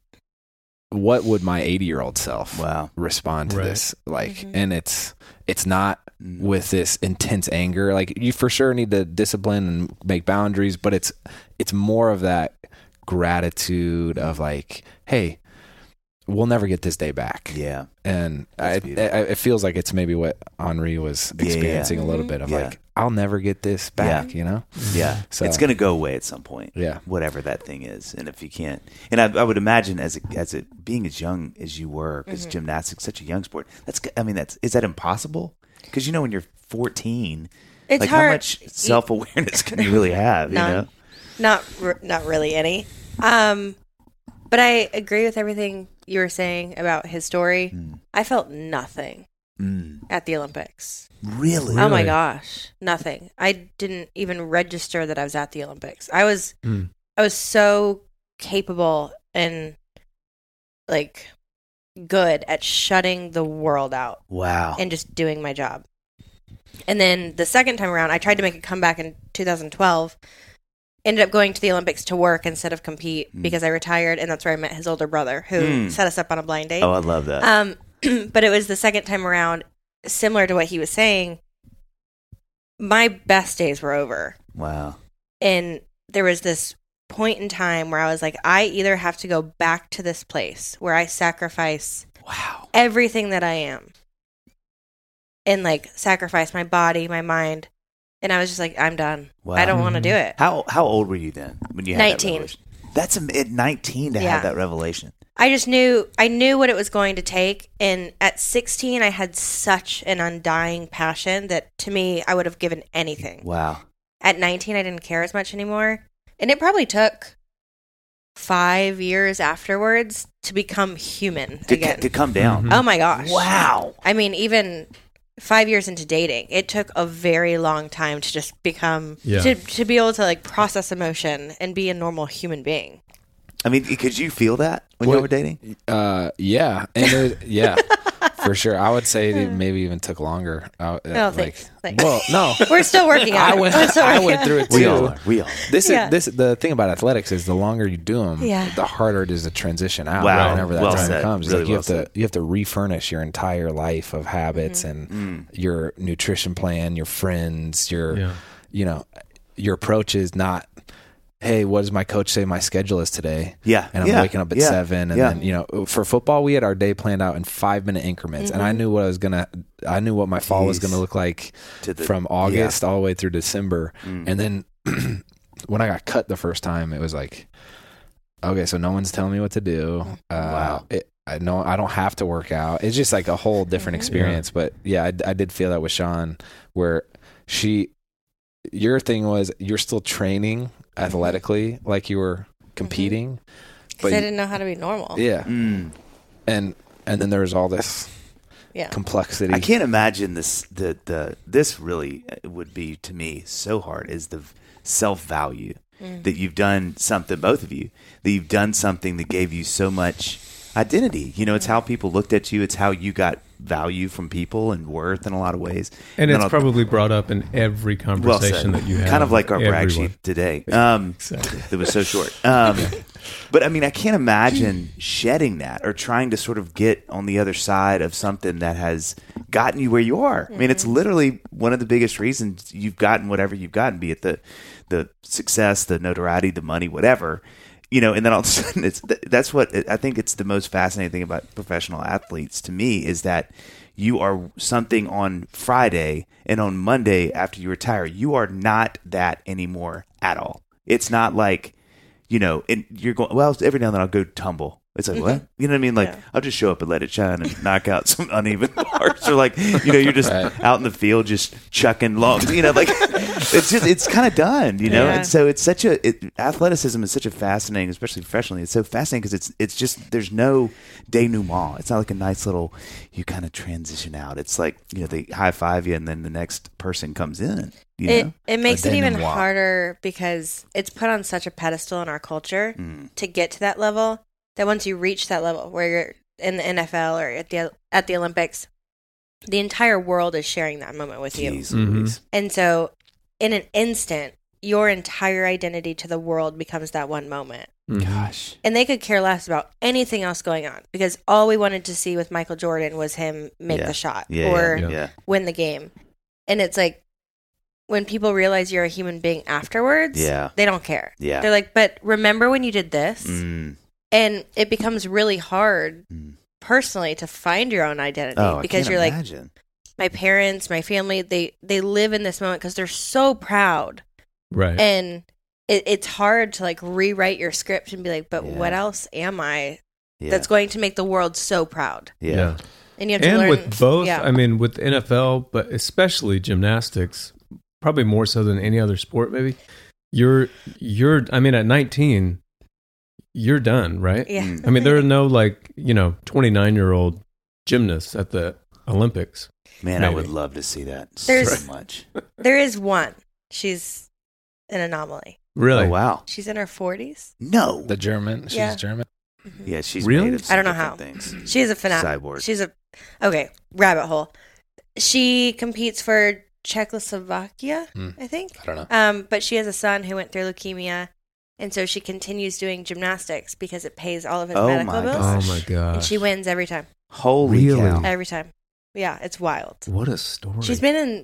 what would my eighty-year-old self wow. respond to right. this like? Mm-hmm. And it's it's not mm. with this intense anger. Like you for sure need to discipline and make boundaries, but it's it's more of that gratitude of like, hey, we'll never get this day back. Yeah. And I, I, it feels like it's maybe what Henri was experiencing yeah, yeah. a little bit of yeah. like, I'll never get this back, yeah. you know? Yeah. So it's going to go away at some point. Yeah. Whatever that thing is. And if you can't, and I, I would imagine as a, as a, being as young as you were, because mm-hmm. gymnastics is such a young sport, that's, I mean, that's, is that impossible? Because, you know, when you're fourteen, it's like hard. how much self-awareness can you really have, None. you know? Not, not really any. Um, but I agree with everything you were saying about his story. Mm. I felt nothing mm. at the Olympics. Really? Oh my gosh, nothing. I didn't even register that I was at the Olympics. I was, mm. I was so capable and like good at shutting the world out. Wow. And just doing my job. And then the second time around, I tried to make a comeback in two thousand twelve. Ended up going to the Olympics to work instead of compete mm. because I retired, and that's where I met his older brother, who mm. set us up on a blind date. Oh, I love that. Um, but it was the second time around, similar to what he was saying. My best days were over. Wow. And there was this point in time where I was like, I either have to go back to this place where I sacrifice wow. everything that I am, and like sacrifice my body, my mind. And I was just like, I'm done. Wow. I don't want to do it. How how old were you then when you had nineteen. That revelation? That's a, at nineteen to yeah. have that revelation. I just knew I knew what it was going to take, and at sixteen, I had such an undying passion that to me, I would have given anything. Wow. At nineteen, I didn't care as much anymore, and it probably took five years afterwards to become human to, again. To come down. Mm-hmm. Oh my gosh! Wow. I mean, even. Five years into dating, it took a very long time to just become yeah. to to be able to like process emotion and be a normal human being. I mean, could you feel that when what, you were dating? Uh, yeah, and it, yeah, for sure. I would say it maybe even took longer. Uh, oh, like, thanks. thanks. Well, no, we're still working on it. I went, We're still I working went on through it too. We all are. We all. Are. This yeah. is this. The thing about athletics is the longer you do them, yeah. the harder it is to transition out. Wow. Whenever that well time said. comes, really like you well have said. to you have to refurnish your entire life of habits mm-hmm. and mm. your nutrition plan, your friends, your yeah. you know, your approach is not. Hey, what does my coach say my schedule is today? Yeah. And I'm yeah. waking up at yeah. seven. And yeah. then, you know, for football, we had our day planned out in five minute increments. Mm-hmm. And I knew what I was going to, I knew what my fall Jeez. was going to look like to the, from August yeah. all the way through December. Mm. And then when I got cut the first time, it was like, okay, so no one's telling me what to do. Uh, wow. It, I know I don't have to work out. It's just like a whole different experience. Yeah. But yeah, I, I did feel that with Sean, where she, your thing was you're still training athletically like you were competing, because I didn't know how to be normal. Yeah, mm. and and then there was all this yeah. complexity. I can't imagine this. The the this really would be to me so hard is the self value mm. that you've done something. Both of you that you've done something that gave you so much identity. You know, it's how people looked at you. It's how you got value from people and worth in a lot of ways. And, and it's I'll, probably brought up in every conversation well that you have. Kind of like our brag everyone. sheet today. Um, exactly. That was so short. Um, but I mean, I can't imagine shedding that or trying to sort of get on the other side of something that has gotten you where you are. Mm-hmm. I mean, it's literally one of the biggest reasons you've gotten whatever you've gotten, be it the the success, the notoriety, the money, whatever. You know, and then all of a sudden, it's that's what I think it's the most fascinating thing about professional athletes to me is that you are something on Friday and on Monday after you retire, you are not that anymore at all. It's not like, you know, and you're going, well, every now and then I'll go tumble. It's like, what? You know what I mean? Like, Yeah. I'll just show up and let it shine and knock out some uneven parts. Or like, you know, you're just Right. out in the field just chucking long, you know, like it's just, it's kind of done, you know? Yeah. And so it's such a, it, athleticism is such a fascinating, especially professionally, it's so fascinating because it's, it's just, there's no denouement. It's not like a nice little, you kind of transition out. It's like, you know, they high five you and then the next person comes in, you It know? it makes it even denouement. harder because it's put on such a pedestal in our culture Mm. to get to that level that once you reach that level where you're in the N F L or at the at the Olympics, the entire world is sharing that moment with you. Jeez Mhm. Louise. And so in an instant, your entire identity to the world becomes that one moment. Mhm. Gosh. And they could care less about anything else going on because all we wanted to see with Michael Jordan was him make Yeah. the shot Yeah, or yeah, Yeah. yeah. win the game. And it's like when people realize you're a human being afterwards, Yeah. they don't care. Yeah. They're like, but remember when you did this? Mm. And it becomes really hard Mm. personally to find your own identity Oh, I because can't you're like, imagine. my parents, my family, they, they live in this moment because they're so proud. Right. And it, it's hard to like rewrite your script and be like, but Yeah. what else am I Yeah. that's going to make the world so proud? yeah. And you have to And learn. with both, yeah. I mean, with N F L, but especially gymnastics, probably more so than any other sport, maybe. You're, you're, I mean, at nineteen, you're done, right? yeah. Mm. I mean, there are no like, you know, twenty-nine year old gymnasts at the Olympics. Man, I Maybe. would love to see that There's- so much. There is one. She's an anomaly. Really? Oh, wow. She's in her forties. No. The German. She's Yeah. German. Yeah, she's Really? made of I don't know some how. different Things. She's a fanatic. Cyborg. She's a okay rabbit hole. She competes for Czechoslovakia, Hmm. I think. I don't know. Um, but she has a son who went through leukemia, and so she continues doing gymnastics because it pays all of his Oh medical my bills. Oh my gosh. And she wins every time. Holy Really? cow. Every time. Yeah, it's wild. What a story. She's been in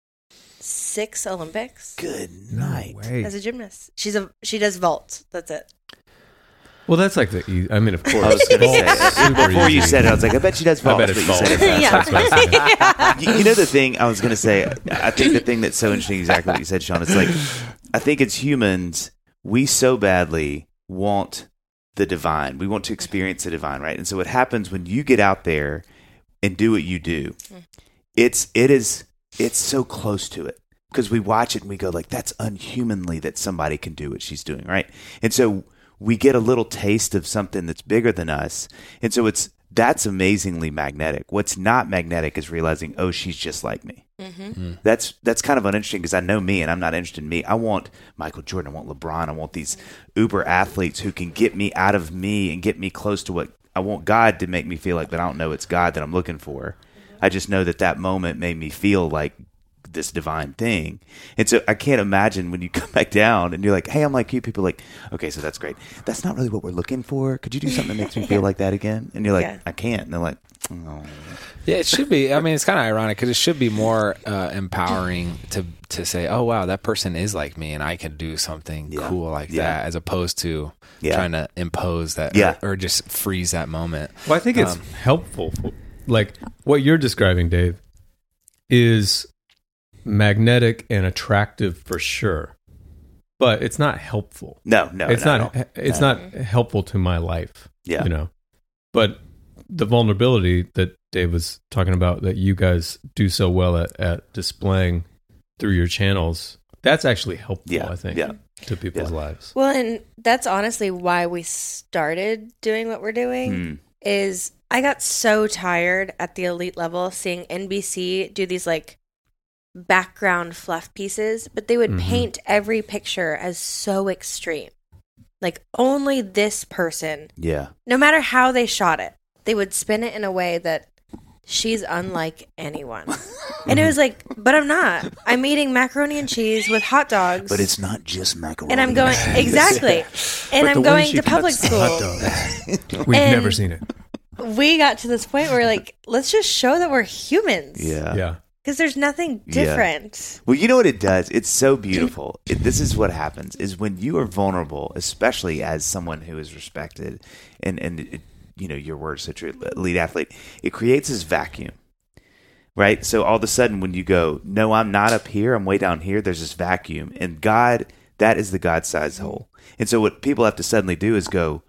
six Olympics Good No night. way. as a gymnast. She's a she does vault. That's it. Well, that's like the, e- I mean, of course. I was going to say, Vault's super before you easy. said it, I was like, I bet she does I vault. bet it's but you vault. said it Yeah. That's what I said. you, you know the thing I was going to say, I think the thing that's so interesting, exactly what you said, Sean, it's like, I think as humans, we so badly want the divine. We want to experience the divine, right? And so what happens when you get out there and do what you do, it's, it is, it's so close to it because we watch it and we go like, that's unhumanly that somebody can do what she's doing, right? And so we get a little taste of something that's bigger than us. And so it's, that's amazingly magnetic. What's not magnetic is realizing, oh, she's just like me. Mm-hmm. That's that's kind of uninteresting because I know me and I'm not interested in me. I want Michael Jordan. I want LeBron. I want these uber athletes who can get me out of me and get me close to what I want God to make me feel like, but I don't know it's God that I'm looking for. I just know that that moment made me feel like this divine thing. And so I can't imagine when you come back down and you're like, hey, I'm like you. People are like, okay, so that's great. That's not really what we're looking for. Could you do something that makes me feel like that again? And you're like, Yeah. I can't. And they're like, oh. Yeah, it should be. I mean, it's kind of ironic because it should be more uh, empowering to to say, "Oh, wow, that person is like me, and I can do something Yeah. cool like Yeah. that," as opposed to Yeah. trying to impose that, Yeah. or, or just freeze that moment. Well, I think it's Um, helpful. Like what you're describing, Dave, is magnetic and attractive for sure, but it's not helpful. No, no, it's no, not. no. It's No. not helpful to my life. Yeah. you know. But the vulnerability that Dave was talking about, that you guys do so well at, at displaying through your channels, that's actually helpful. Yeah, I think, yeah. to people's Yeah. lives. Well, and that's honestly why we started doing what we're doing. Hmm. Is I got so tired at the elite level seeing N B C do these like background fluff pieces, but they would Mhm. paint every picture as so extreme. Like only this person, Yeah. no matter how they shot it, they would spin it in a way that she's unlike anyone. And it was like, but I'm not. I'm eating macaroni and cheese with hot dogs. But it's not just macaroni. and I'm going exactly. And But the I'm way going she to public cuts the hot school. dogs, We've And- never seen it. We got to this point where like, let's just show that we're humans. Yeah. Yeah. Because there's nothing Yeah. different. Well, you know what it does? It's so beautiful. It, this is what happens is when you are vulnerable, especially as someone who is respected and, and it, you know, your word's such an elite athlete, it creates this vacuum, right? So all of a sudden when you go, no, I'm not up here, I'm way down here, there's this vacuum. And God, that is the God-sized hole. And so what people have to suddenly do is go,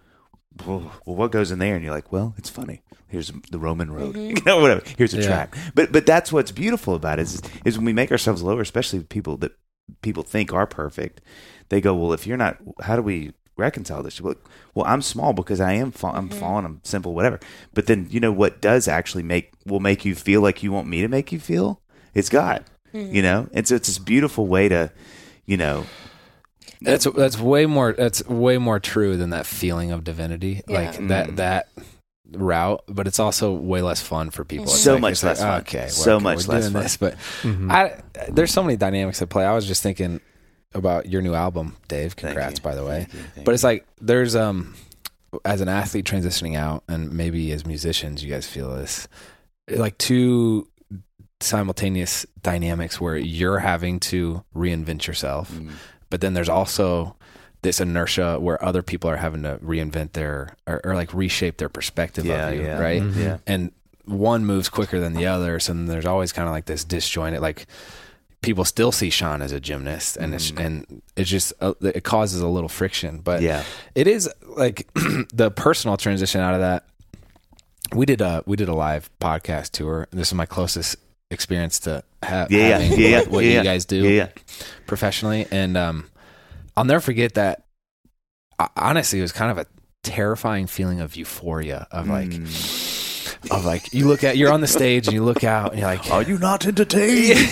well, well, what goes in there? And you're like, well, it's funny. Here's the Roman road, Mm-hmm. you know, whatever. Here's a Yeah. track. But but that's what's beautiful about it is, is when we make ourselves lower, especially with people that people think are perfect. They go, well, if you're not, how do we reconcile this? Well, well I'm small because I am. Fa- I'm Mm-hmm. fallen. I'm simple. Whatever. But then you know what does actually make will make you feel like you want me to make you feel? It's God. Mm-hmm. You know, and so it's this beautiful way to, you know. That's that's way more that's way more true than that feeling of divinity, Yeah. like that that route. But it's also way less fun for people. It's So like- much it's less like, fun. Okay, So we're- much we're less doing fun. This, but I, there's so many dynamics at play. I was just thinking about your new album, Dave. Thank Congrats, you. by the way. Thank you. Thank But it's like there's um as an athlete transitioning out, and maybe as musicians, you guys feel this, like two simultaneous dynamics where you're having to reinvent yourself, Mm. but then there's also this inertia where other people are having to reinvent their or, or like reshape their perspective Yeah, of you, yeah. right? Mhm. Yeah. And one moves quicker than the other, so then there's always kind of like this disjointed, like people still see Sean as a gymnast, and it's and it's just uh, it causes a little friction, but Yeah. it is like the personal transition out of that. We did a we did a live podcast tour. This is my closest experience to ha- Yeah, yeah, having yeah, what, what yeah, you yeah. guys do Yeah, yeah. professionally, and um, I'll never forget that. uh, Honestly, it was kind of a terrifying feeling of euphoria of like. Mm. Of like you look at you're on the stage and you look out and you're like, Are you not entertained?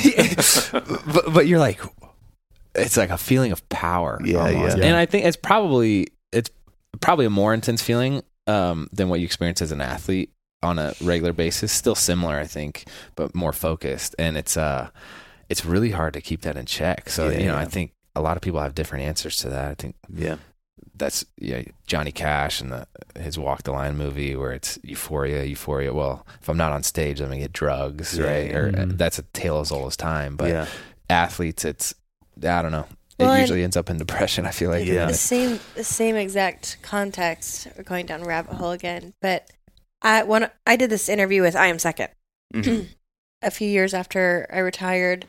but, but you're like, it's like a feeling of power. Yeah, almost. yeah. And I think it's probably it's probably a more intense feeling um, than what you experience as an athlete on a regular basis. Still similar, I think, but more focused. And it's uh, it's really hard to keep that in check. So Yeah, you know, yeah. I think a lot of people have different answers to that. I think Yeah. that's yeah, Johnny Cash and the his Walk the Line movie where it's euphoria, euphoria. Well, if I'm not on stage, I'm gonna get drugs, Yeah, right? yeah. Or Mhm. that's a tale as old as time. But Yeah. athletes, it's I don't know. It Well, and- usually ends up in depression. I feel like Yeah. The same, the same exact context. We're going down a rabbit hole again, but I when I did this interview with I Am Second Mhm. a few years after I retired,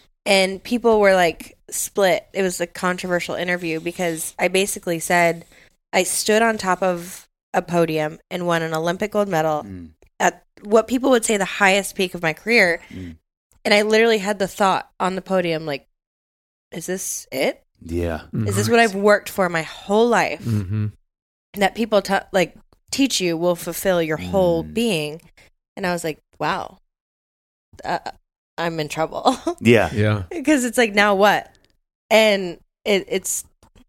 and people were like split. It was a controversial interview because I basically said I stood on top of a podium and won an Olympic gold medal Mm. at what people would say the highest peak of my career, Mm. and I literally had the thought on the podium like, "Is this it? Yeah. Is this what I've worked for my whole life?" Mm-hmm. That people t- like teach you will fulfill your whole Mm. being. And I was like, wow, uh, I'm in trouble. Yeah. Yeah. Because it's like, now what? And it, it's,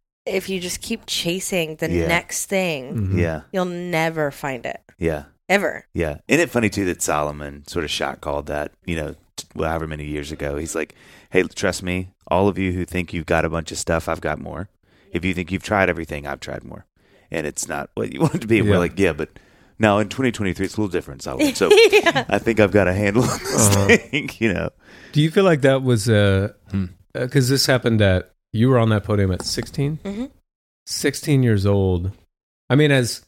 if you just keep chasing the Yeah. next thing, Mhm. Yeah. you'll never find it. Yeah. Ever. Yeah. Isn't it funny too that Solomon sort of shot called that, you know, t- well, however many years ago? He's like, hey, trust me, all of you who think you've got a bunch of stuff, I've got more. If you think you've tried everything, I've tried more. And it's not what you want it to be. And Yeah. we're like, yeah, but now in twenty twenty-three, it's a little different, Solomon. So Yeah. I think I've got a handle on this Uh-huh. thing, you know. Do you feel like that was uh Hmm. because this happened at you were on that podium at sixteen? Mhm. sixteen years old. I mean, as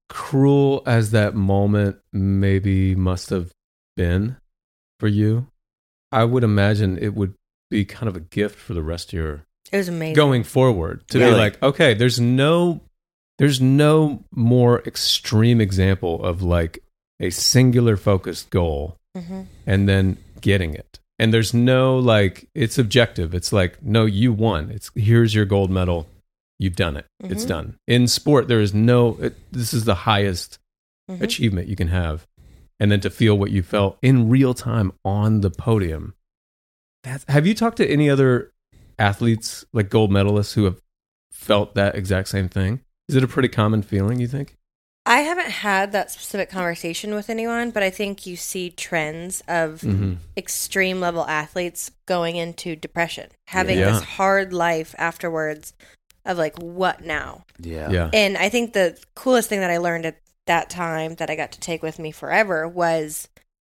cruel as that moment maybe must have been for you, I would imagine it would be kind of a gift for the rest of your It was amazing. going forward to Really? be like, okay, there's no there's no more extreme example of like a singular focused goal Mhm. and then getting it. And there's no like it's objective. It's like, no, you won. It's here's your gold medal. You've done it. It's Mhm. done. In sport, there is no it, this is the highest Mhm. achievement you can have. And then to feel what you felt in real time on the podium. That's, have you talked to any other athletes, like gold medalists, who have felt that exact same thing? Is it a pretty common feeling, you think? I haven't had that specific conversation with anyone, but I think you see trends of Mm-hmm. extreme level athletes going into depression, having Yeah. this hard life afterwards of like, what now? Yeah. Yeah. And I think the coolest thing that I learned at that time that I got to take with me forever was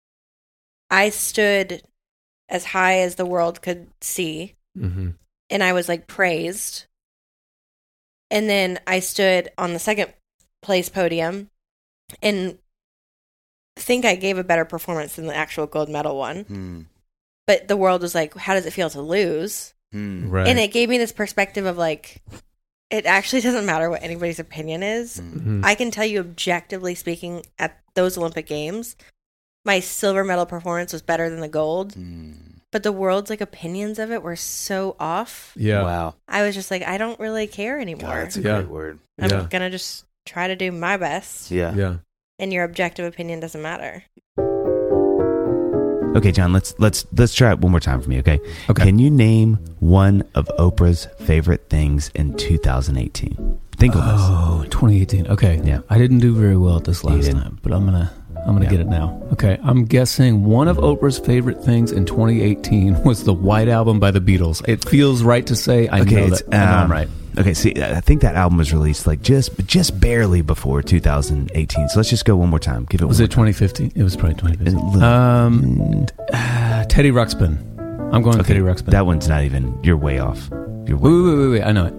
I stood as high as the world could see, Mm-hmm. and I was like praised. And then I stood on the second place podium and think I gave a better performance than the actual gold medal one. Hmm. But the world was like, how does it feel to lose? Hmm. Right. And it gave me this perspective of like, it actually doesn't matter what anybody's opinion is. Mm-hmm. I can tell you objectively speaking, at those Olympic Games, my silver medal performance was better than the gold. Mm. But the world's like opinions of it were so off. Yeah. Wow. I was just like, I don't really care anymore. God, that's a Yeah. great word. I'm Yeah. gonna just try to do my best. Yeah. Yeah. And your objective opinion doesn't matter. Okay, John, let's let's let's try it one more time for me, okay? Okay. Can you name one of Oprah's favorite things in two thousand eighteen? Think of this. Oh, twenty eighteen. Okay. Yeah. I didn't do very well at this You last didn't. time, but I'm gonna I'm gonna Yeah. get it now. Okay. I'm guessing one of Oprah's favorite things in twenty eighteen was the White Album by the Beatles. It feels right to say I Okay, know it's, that. I know I'm um, right. Okay, see, I think that album was released like just just barely before two thousand eighteen. So let's just go one more time. Give it. Was one it twenty fifteen? It was probably twenty more fifteen. time. Um, uh, Teddy Ruxpin. I'm going with Okay, Teddy Ruxpin. that one's not even. You're way off. You're way. Wait, wait, wait, wait. I know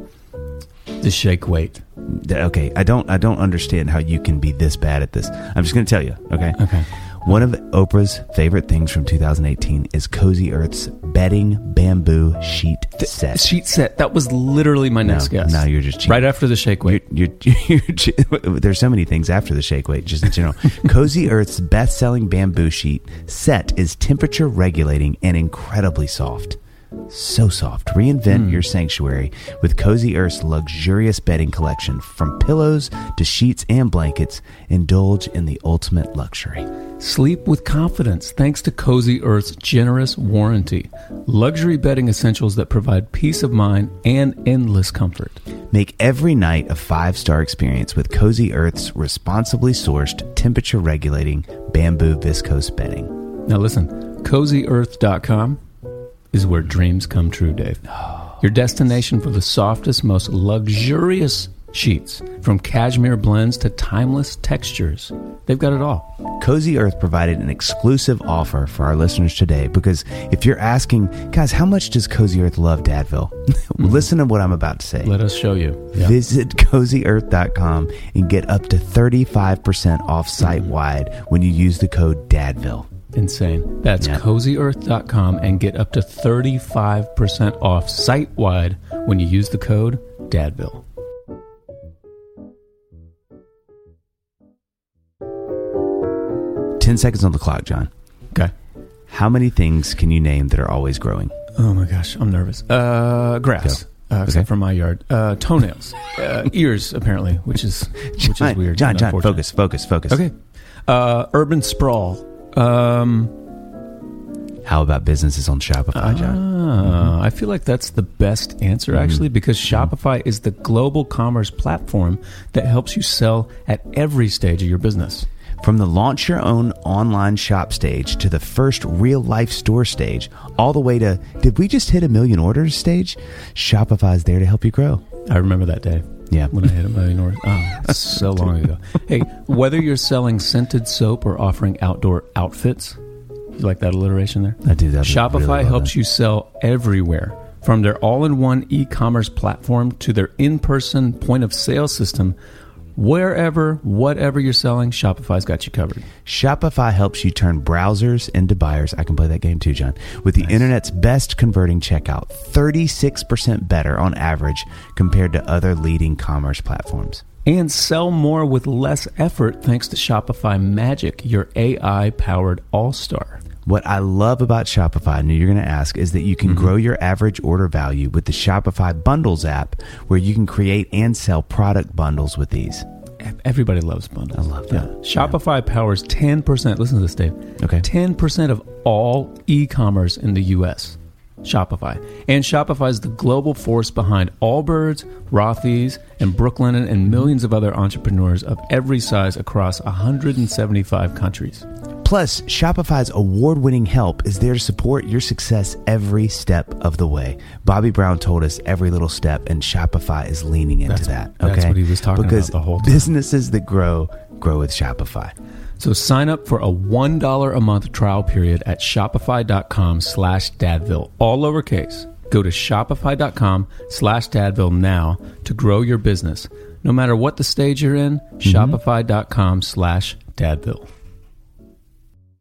it. The Shake Weight. Th- Okay, I don't I don't understand how you can be this bad at this. I'm just going to tell you. Okay. Okay. One of Oprah's favorite things from two thousand eighteen is Cozy Earth's bedding bamboo sheet set. Sheet set. That was literally my No, next guess. no, you're just cheating. Right after the Shake Weight. You're, you're, you're, there's so many things after the shake weight, just in general. Cozy Earth's best-selling bamboo sheet set is temperature regulating and incredibly soft. So soft. Reinvent Mm. your sanctuary with Cozy Earth's luxurious bedding collection. From pillows to sheets and blankets, indulge in the ultimate luxury. Sleep with confidence thanks to Cozy Earth's generous warranty. Luxury bedding essentials that provide peace of mind and endless comfort. Make every night a five-star experience with Cozy Earth's responsibly sourced, temperature-regulating bamboo viscose bedding. Now listen, cozy earth dot com is where dreams come true, Dave. Your destination for the softest, most luxurious sheets. From cashmere blends to timeless textures. They've got it all. Cozy Earth provided an exclusive offer for our listeners today because if you're asking, guys, how much does Cozy Earth love Dadville? Listen to what I'm about to say. Let us show you. Yeah. Visit cozy earth dot com and get up to thirty-five percent off site-wide when you use the code Dadville. Insane. That's Yeah. cozy earth dot com and get up to thirty-five percent off site-wide when you use the code Dadville. Ten seconds on the clock, John. Okay. How many things can you name that are always growing? Oh my gosh, I'm nervous. Uh, grass, uh, except Okay. for my yard. Uh, toenails, uh, ears, apparently, which is which John, is weird. John, and John, unfortunate. focus, focus, focus. Okay. Uh, urban sprawl. Um, How about businesses on Shopify, John? ah, I feel like that's the best answer actually, because Shopify is the global commerce platform that helps you sell at every stage of your business. From the launch your own online shop stage to the first real life store stage, all the way to did we just hit a million orders stage? Shopify is there to help you grow. I remember that day. Yeah. When I hit a million orders. Oh, so long ago. Hey, whether you're selling scented soap or offering outdoor outfits, you like that alliteration there? I do that. Shopify helps you sell everywhere. From their all-in-one e-commerce platform to their in-person point-of-sale system, wherever, whatever you're selling, Shopify's got you covered. Shopify helps you turn browsers into buyers. I can play that game too, John. With the internet's best converting checkout, thirty-six percent better on average compared to other leading commerce platforms. And sell more with less effort thanks to Shopify Magic, your A I-powered all-star. What I love about Shopify, I knew you're going to ask, is that you can grow your average order value with the Shopify Bundles app, where you can create and sell product bundles with ease. Everybody loves bundles. I love that. Yeah. Shopify powers ten percent. Listen to this, Dave. Okay. ten percent of all e-commerce in the U S. Shopify. And Shopify is the global force behind Allbirds, Rothy's, and Brooklinen, and millions of other entrepreneurs of every size across one hundred seventy-five countries. Plus, Shopify's award-winning help is there to support your success every step of the way. Bobby Brown told us every little step, and Shopify is leaning into That's- that. Okay? that's what he was talking because about the whole time. businesses that grow, grow with Shopify. So sign up for a one dollar a month trial period at shopify.com slash dadville, all lowercase. Go to shopify.com slash dadville now to grow your business. No matter what the stage you're in, shopify.com slash dadville.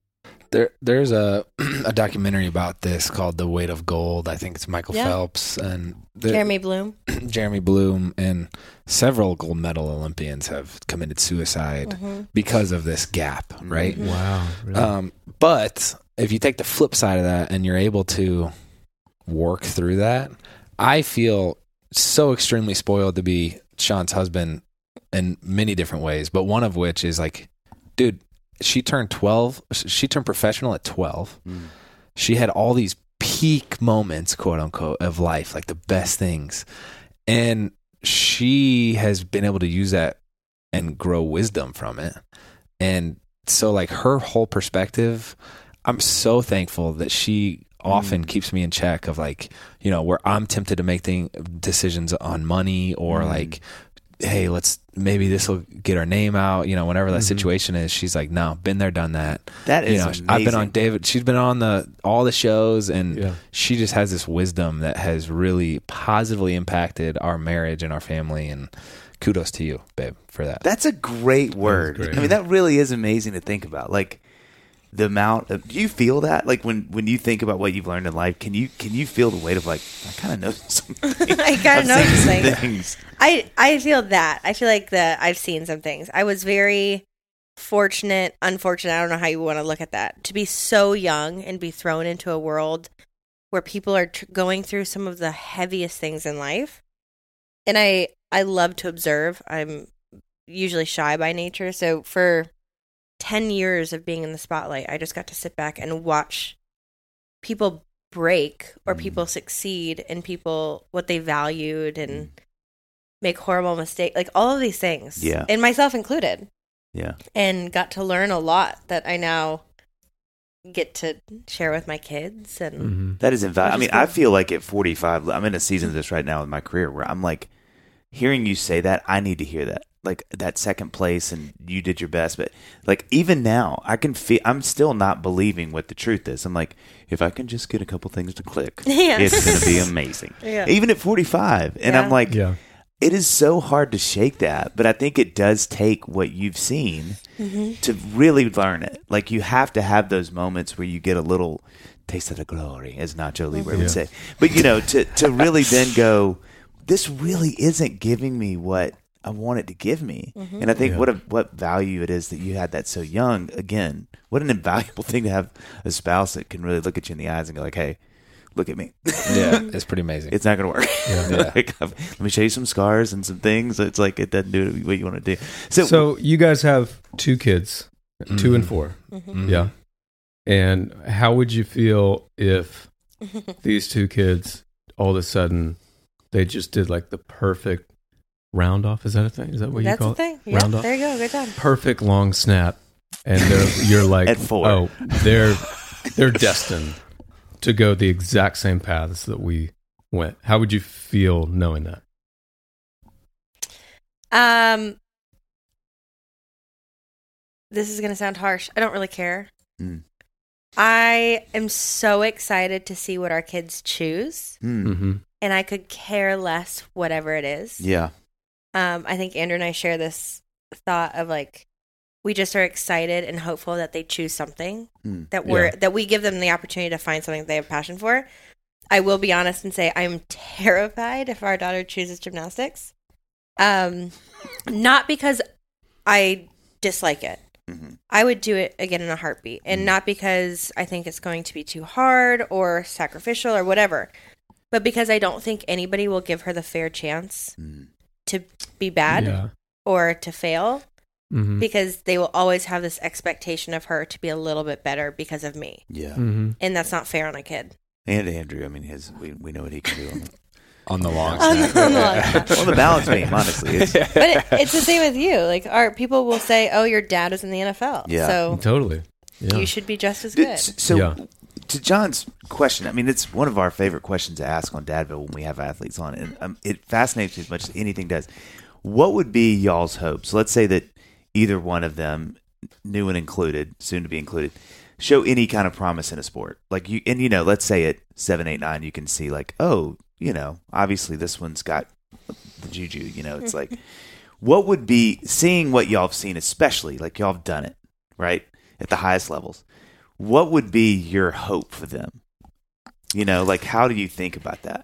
There, there's a a documentary about this called "The Weight of Gold." I think it's Michael Yeah. Phelps and the, Jeremy Bloom. Jeremy Bloom, and several gold medal Olympians have committed suicide Mm-hmm. because of this gap, right? Wow. Really? Um, but if you take the flip side of that and you're able to work through that, I feel so extremely spoiled to be Sean's husband in many different ways, but one of which is like, dude, she turned twelve. She turned professional at twelve. Mm. She had all these peak moments, quote unquote, of life, like the best things. And she has been able to use that and grow wisdom from it. And so like her whole perspective, I'm so thankful that she often mm. keeps me in check of like, you know, where I'm tempted to make thing, decisions on money or mm. like, hey, let's maybe this will get our name out, you know, whenever that mm-hmm. situation is. She's like, no, been there, done that. That is you know, amazing. I've been on David. She's been on the all the shows, and Yeah. she just has this wisdom that has really positively impacted our marriage and our family. And kudos to you, babe, for that. That's a great word. great. I mean, that really is amazing to think about. Like the amount of, do you feel that? Like when, when you think about what you've learned in life, can you can you feel the weight of like, I kind of know some things. I kind of know I've seen some some things. things. I I feel that. I feel like that I've seen some things. I was very fortunate, unfortunate, I don't know how you want to look at that, to be so young and be thrown into a world where people are tr- going through some of the heaviest things in life. And I I love to observe. I'm usually shy by nature, so for ten years of being in the spotlight, I just got to sit back and watch people break or Mm. people succeed and people what they valued and make horrible mistakes, like all of these things, Yeah. and myself included, Yeah. and got to learn a lot that I now get to share with my kids. And Mm-hmm. That is invaluable. I Which mean, is I cool. feel like at forty-five, I'm in a season of this right now in my career where I'm like, hearing you say that, I need to hear that. Like that second place and you did your best. But like even now, I can feel, I'm still not believing what the truth is. I'm like, if I can just get a couple things to click, Yeah. it's going to be amazing. Yeah. Even at forty-five. And Yeah. I'm like, Yeah. it is so hard to shake that, but I think it does take what you've seen Mm-hmm. to really learn it. Like you have to have those moments where you get a little taste of the glory, as Nacho Libre Yeah. would say. But you know, to to really then go, this really isn't giving me what I want it to give me. Mm-hmm. And I think Yeah. what a what value it is that you had that so young. Again, what an invaluable thing to have a spouse that can really look at you in the eyes and go like, hey, look at me. Yeah, it's pretty amazing. It's not going to work. Yeah. Like, let me show you some scars and some things. It's like it doesn't do what you want to do. So, So you guys have two kids, two and Mhm. four. Mhm. Yeah. And how would you feel if these two kids all of a sudden they just did like the perfect round off? Is that a thing? Is that what that's you call the thing. it? Yeah, Round off. there you go. Good job. Perfect long snap, and they're, you're like, At four. oh, they're they're destined to go the exact same paths that we went. How would you feel knowing that? Um, this is going to sound harsh. I don't really care. Mm. I am so excited to see what our kids choose, hmm. Mm-hmm. and I could care less whatever it is. Yeah. Um, I think Andrew and I share this thought of like, we just are excited and hopeful that they choose something Mm. that we're Yeah. that we give them the opportunity to find something that they have passion for. I will be honest and say I'm terrified if our daughter chooses gymnastics. Um, not because I dislike it. Mhm. I would do it again in a heartbeat, and not because I think it's going to be too hard or sacrificial or whatever, but because I don't think anybody will give her the fair chance Mm. to be bad Yeah. or to fail, Mm-hmm. because they will always have this expectation of her to be a little bit better because of me, Yeah. Mm-hmm. and that's not fair on a kid. And Andrew, I mean, his we, we know what he can do on the, on the long On snap. the- on the long snap. on the balance beam, honestly. It's, But it, it's the same with you. Like, our people will say, "Oh, your dad was in the N F L, Yeah. so Totally. Yeah. you should be just as Dude, good." s- so, Yeah. to John's question, I mean, it's one of our favorite questions to ask on Dadville when we have athletes on, and um, it fascinates me as much as anything does. What would be y'all's hopes? Let's say that either one of them, new and included, soon to be included, show any kind of promise in a sport. Like you, and you know, let's say at seven, eight, nine, you can see like, oh, you know, obviously this one's got the juju. You know, it's like, what would be seeing what y'all have seen, especially like y'all have done it right at the highest levels. what would be your hope for them? You know, like, how do you think about that?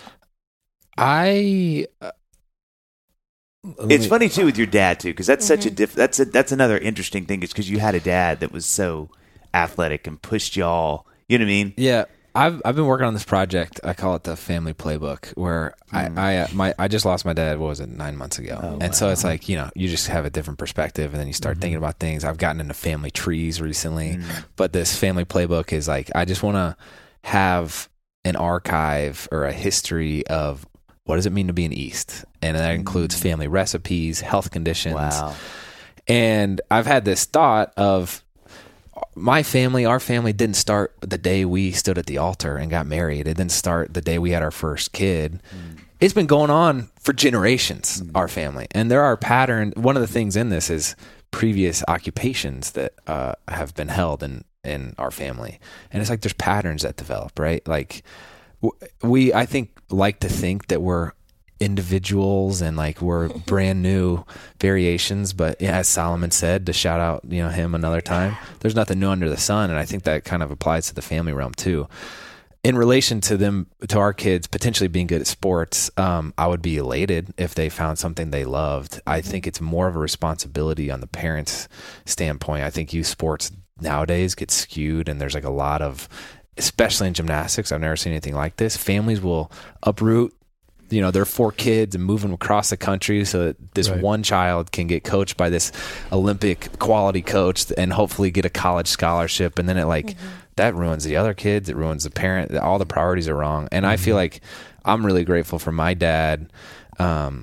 I. Uh, it's me, funny too with your dad too, because that's Mm-hmm. such a diff. That's a, that's another interesting thing. Is because you had a dad that was so athletic and pushed y'all. You know what I mean? Yeah, I've I've been working on this project. I call it the family playbook, where Mm. I I uh, my I just lost my dad. What was it, nine months ago? Oh, and so wow. it's like, you know, you just have a different perspective, and then you start Mm-hmm. thinking about things. I've gotten into family trees recently, Mm. but this family playbook is like, I just want to have an archive or a history of what does it mean to be an East, and that includes family recipes, health conditions. Wow. And I've had this thought of my family, our family didn't start the day we stood at the altar and got married. It didn't start the day we had our first kid. Mm. It's been going on for generations, mm. our family. And there are patterns. One of the things in this is previous occupations that uh, have been held in, in our family. And it's like there's patterns that develop, right? Like we, I think, like to think that we're individuals and like we're brand new variations, but yeah, as Solomon said, to shout out, you know, him another time, there's nothing new under the sun. And I think that kind of applies to the family realm too. In relation to them, to our kids potentially being good at sports, um, I would be elated if they found something they loved. I think it's more of a responsibility on the parents' standpoint. I think youth sports nowadays get skewed, and there's like a lot of, especially in gymnastics, I've never seen anything like this. Families will uproot, you know, their four kids and move them across the country so that this Right. one child can get coached by this Olympic quality coach and hopefully get a college scholarship. And then it like, mm-hmm. that ruins the other kids. It ruins the parent. All the priorities are wrong. And mm-hmm. I feel like I'm really grateful for my dad. Um,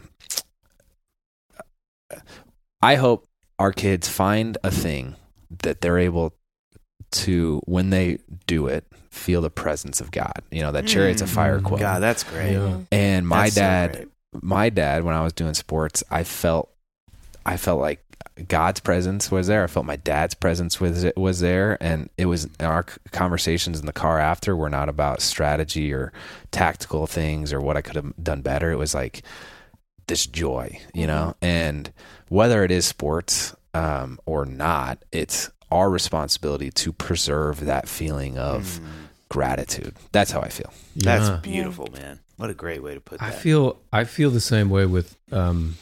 I hope our kids find a thing that they're able to, when they do it, feel the presence of God. You know, that Chariots of Fire quote. God, that's great. Yeah. And my That's so dad, great. my dad, when I was doing sports, I felt, I felt like God's presence was there. I felt my dad's presence was was there, and it was our conversations in the car after were not about strategy or tactical things or what I could have done better. It was like this joy, you know. And whether it is sports um, or not, it's our responsibility to preserve that feeling of mm. gratitude. That's how I feel. Yeah. That's beautiful, man. What a great way to put that. I feel I feel the same way with um,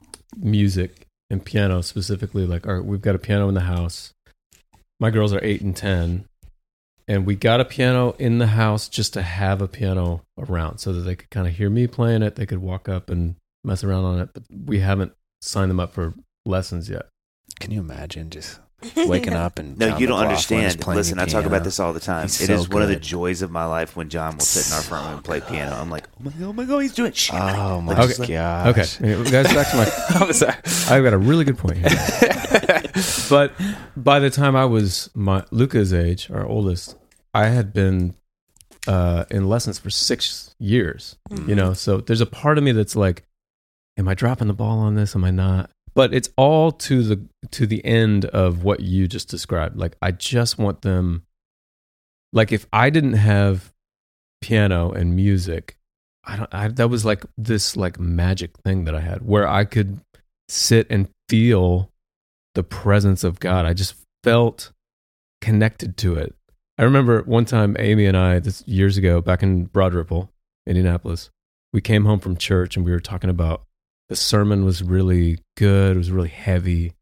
music and piano specifically. Like, our, we've got a piano in the house. My girls are eight and ten, and we got a piano in the house just to have a piano around so that they could kind of hear me playing it. They could walk up and mess around on it, but we haven't signed them up for lessons yet. Can you imagine just waking up and No, John you don't McLaughlin is understand. playing Listen, the I talk about piano? this all the time. He's It so is one of the good. joys of my life when John will sit in our front room and play piano. I'm like, oh my god, oh my god, he's doing shit. Oh my Like, just like- gosh. Okay, anyway, guys, back to my. I was sorry. I've got a really good point here. But by the time I was my Luca's age, our oldest, I had been uh, in lessons for six years. Mm-hmm. You know, so there's a part of me that's like, am I dropping the ball on this? Am I not? But it's all to the to the end of what you just described. Like, I just want them. Like, if I didn't have piano and music, I don't. I, that was like this like magic thing that I had where I could sit and feel the presence of God. I just felt connected to it. I remember one time Amy and I, this years ago, back in Broad Ripple, Indianapolis, we came home from church and we were talking about the sermon was really good. It was really heavy.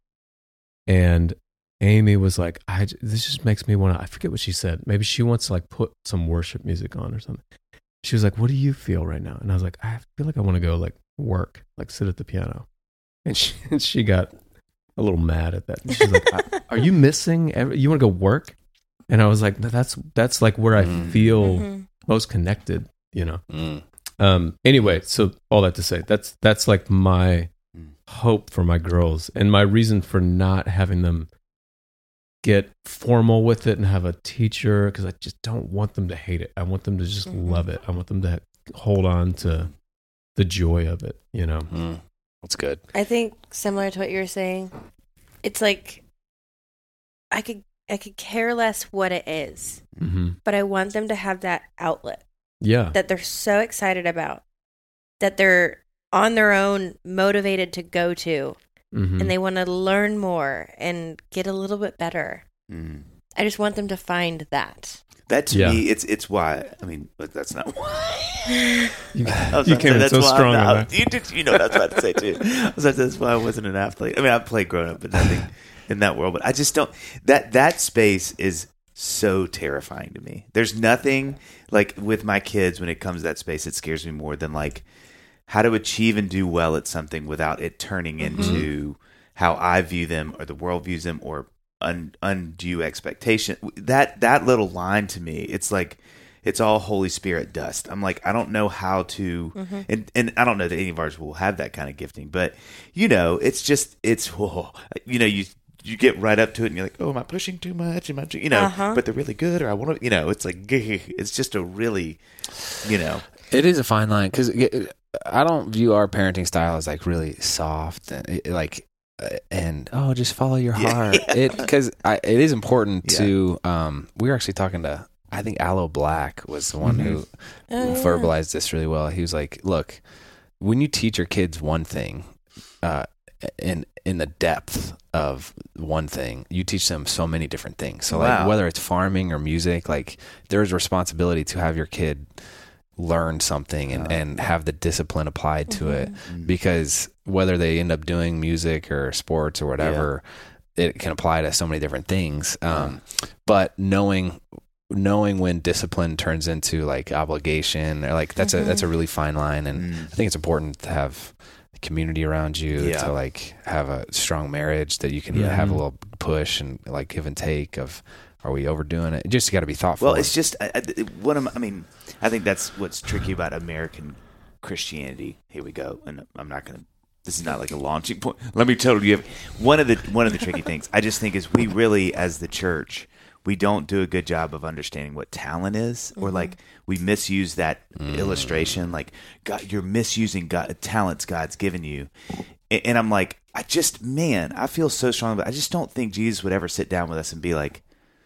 And Amy was like, I, this just makes me want to, I forget what she said. Maybe she wants to like put some worship music on or something. She was like, what do you feel right now? And I was like, I feel like I want to go like work, like sit at the piano. And she, and she got a little mad at that. And she's like, are you missing? Every, you want to go work? And I was like, that's, that's like where I Mm. feel Mm-hmm. most connected, you know? Mm. Um, anyway, so all that to say, that's, that's like my hope for my girls and my reason for not having them get formal with it and have a teacher, because I just don't want them to hate it. I want them to just Mhm. love it. I want them to hold on to the joy of it, you know? Mm. That's good. I think similar to what you were saying, it's like I could I could care less what it is, Mm-hmm. but I want them to have that outlet Yeah. that they're so excited about, that they're on their own motivated to go to, Mm-hmm. and they want to learn more and get a little bit better. Mm. I just want them to find that. That to Yeah. me, it's it's why. I mean, but that's not why. You, I was you about to came say in that's so why I'm strong on not- that. You did, you know, what I was about to say too. I was like, that's why I wasn't an athlete. I mean, I played growing up, but nothing in that world. But I just don't. That that space is so terrifying to me. There's nothing like with my kids when it comes to that space. It scares me more than like how to achieve and do well at something without it turning Mm-hmm. into how I view them or the world views them or un, undue expectation. That that little line to me, it's like it's all Holy Spirit dust. I'm like, I don't know how to, Mm-hmm. and and I don't know that any of ours will have that kind of gifting, but you know, it's just it's whoa, you know you. You get right up to it and you're like, oh, am I pushing too much? Am I, too, you know, Uh-huh. but they're really good or I want to, you know, it's like, it's just a really, you know, It is a fine line because I don't view our parenting style as like really soft and it- like, uh, and oh, just follow your Yeah, heart. yeah. It because it is important Yeah. to. Um, we were actually talking to. I think Aloe Black was the one Mm-hmm. who Oh, yeah. verbalized this really well. He was like, "Look, when you teach your kids one thing, uh, in in the depth of one thing, you teach them so many different things. So like Wow. whether it's farming or music, like there's a responsibility to have your kid learn something and, and have the discipline applied to it because whether they end up doing music or sports or whatever, it can apply to so many different things. Um, but knowing knowing when discipline turns into like obligation or like that's a that's a really fine line, and I think it's important to have community around you Yeah. to like have a strong marriage that you can Yeah. have a little push and like give and take of are we overdoing it? You just got to be thoughtful. Well, it's just I, I, what am I mean. I think that's what's tricky about American Christianity. Here we go, and I'm not going to. This is not like a launching point. Let me tell you, one of the one of the tricky things I just think is we really, as the church, we don't do a good job of understanding what talent is, or like we misuse that illustration. Like, God, you're misusing God talents God's given you, and, and I'm like, I just man, I feel so strong, but I just don't think Jesus would ever sit down with us and be like,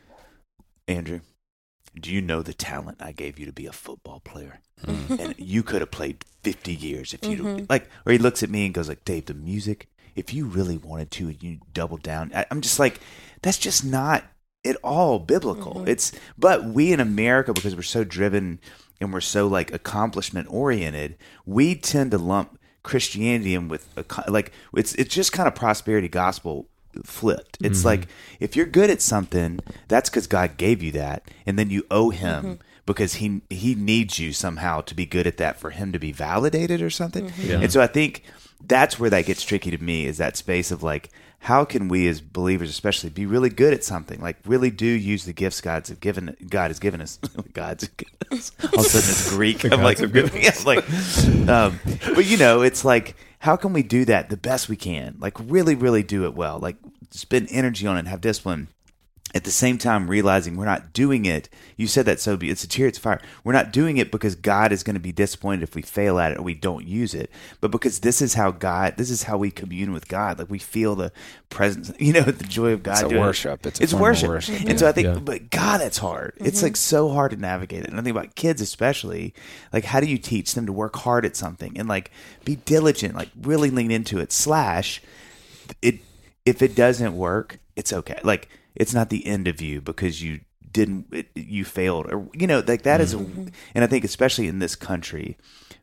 Andrew, do you know the talent I gave you to be a football player? And you could have played fifty years if you like. Or he looks at me and goes like, Dave, the music, if you really wanted to, and you double down. I, I'm just like, that's just not at all biblical. It's but we in America, because we're so driven and we're so like accomplishment oriented, we tend to lump Christianity in with a, like it's it's just kind of prosperity gospel flipped. It's Mm-hmm. like if you're good at something, that's because God gave you that, and then you owe Him Mm-hmm. because He He needs you somehow to be good at that for Him to be validated or something. Mm-hmm. Yeah. And so I think that's where that gets tricky to me, is that space of like, how can we as believers, especially, be really good at something? Like, really do use the gifts God's have given. God has given us. God's given us. All of a sudden, it's Greek. I'm like, gods have given I'm like, um, but you know, it's like, how can we do that the best we can? Like, really, really do it well. Like, spend energy on it and have discipline. At the same time, realizing we're not doing it. You said that so. It's a cheer, it's a fire. We're not doing it because God is going to be disappointed if we fail at it or we don't use it, but because this is how God, this is how we commune with God. Like, we feel the presence, you know, the joy of God. It's a doing it. worship. It's a It's form of worship. worship. And so I think, Yeah. but God, it's hard. It's like so hard to navigate it. And I think about kids especially. Like, how do you teach them to work hard at something and like be diligent, like really lean into it? Slash, it if it doesn't work, it's okay. Like, it's not the end of you because you didn't, it, you failed, or you know, like that is. A, and I think especially in this country,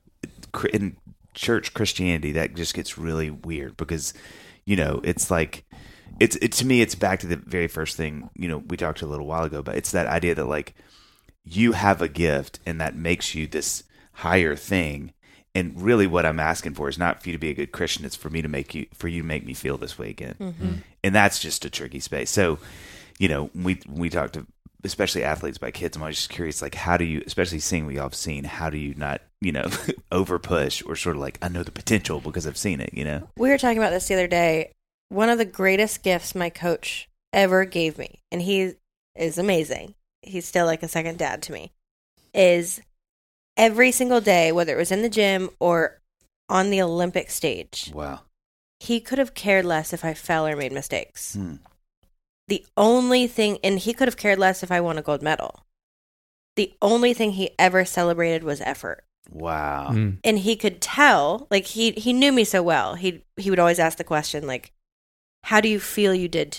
in church Christianity, that just gets really weird because, you know, it's like, it's it, to me, it's back to the very first thing, you know, we talked a little while ago, but it's that idea that like you have a gift and that makes you this higher thing. And really what I'm asking for is not for you to be a good Christian. It's for me to make you, for you to make me feel this way again. And that's just a tricky space. So, you know, we, we talk to, especially athletes by kids, I'm always just curious, like, how do you, especially seeing what y'all have seen, how do you not, you know, over push or sort of like, I know the potential because I've seen it, you know? We were talking about this the other day. One of the greatest gifts my coach ever gave me, and he is amazing, he's still like a second dad to me, is every single day, whether it was in the gym or on the Olympic stage, Wow. he could have cared less if I fell or made mistakes. Hmm. The only thing, and he could have cared less if I won a gold medal. The only thing he ever celebrated was effort. Wow. Mm. And he could tell, like he he knew me so well. He he would always ask the question, like, how do you feel you did today?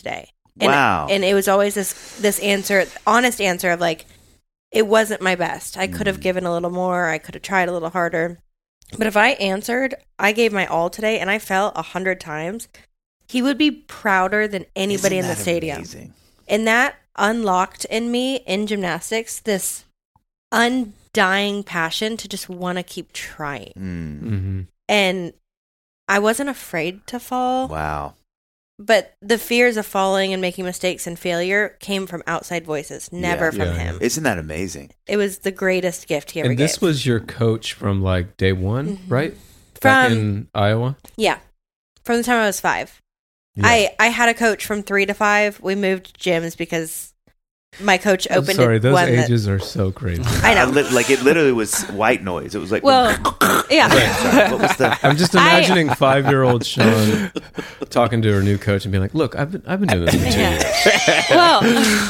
And, Wow. And it was always this this answer, honest answer of like, it wasn't my best. I could have Mm. given a little more. I could have tried a little harder. But if I answered, I gave my all today, and I fell a hundred times, he would be prouder than anybody Isn't in the that stadium. amazing? And that unlocked in me in gymnastics this undying passion to just want to keep trying. Mm. Mm-hmm. And I wasn't afraid to fall, Wow. but the fears of falling and making mistakes and failure came from outside voices, never Yeah. from Yeah, him. Isn't that amazing? It was the greatest gift he ever And this gave. was your coach from like day one, Mhm. right? Back From- in Iowa. Yeah. From the time I was five. Yeah. I, I had a coach from three to five. We moved gyms because my coach I'm opened sorry, it those one that- ages are so crazy. I know. li- like it literally was white noise. It was like Well, yeah. Sorry, what was the? I'm just I- imagining five-year-old Sean talking to her new coach and being like, "Look, I've been I've been doing this for two Yeah. years." Well,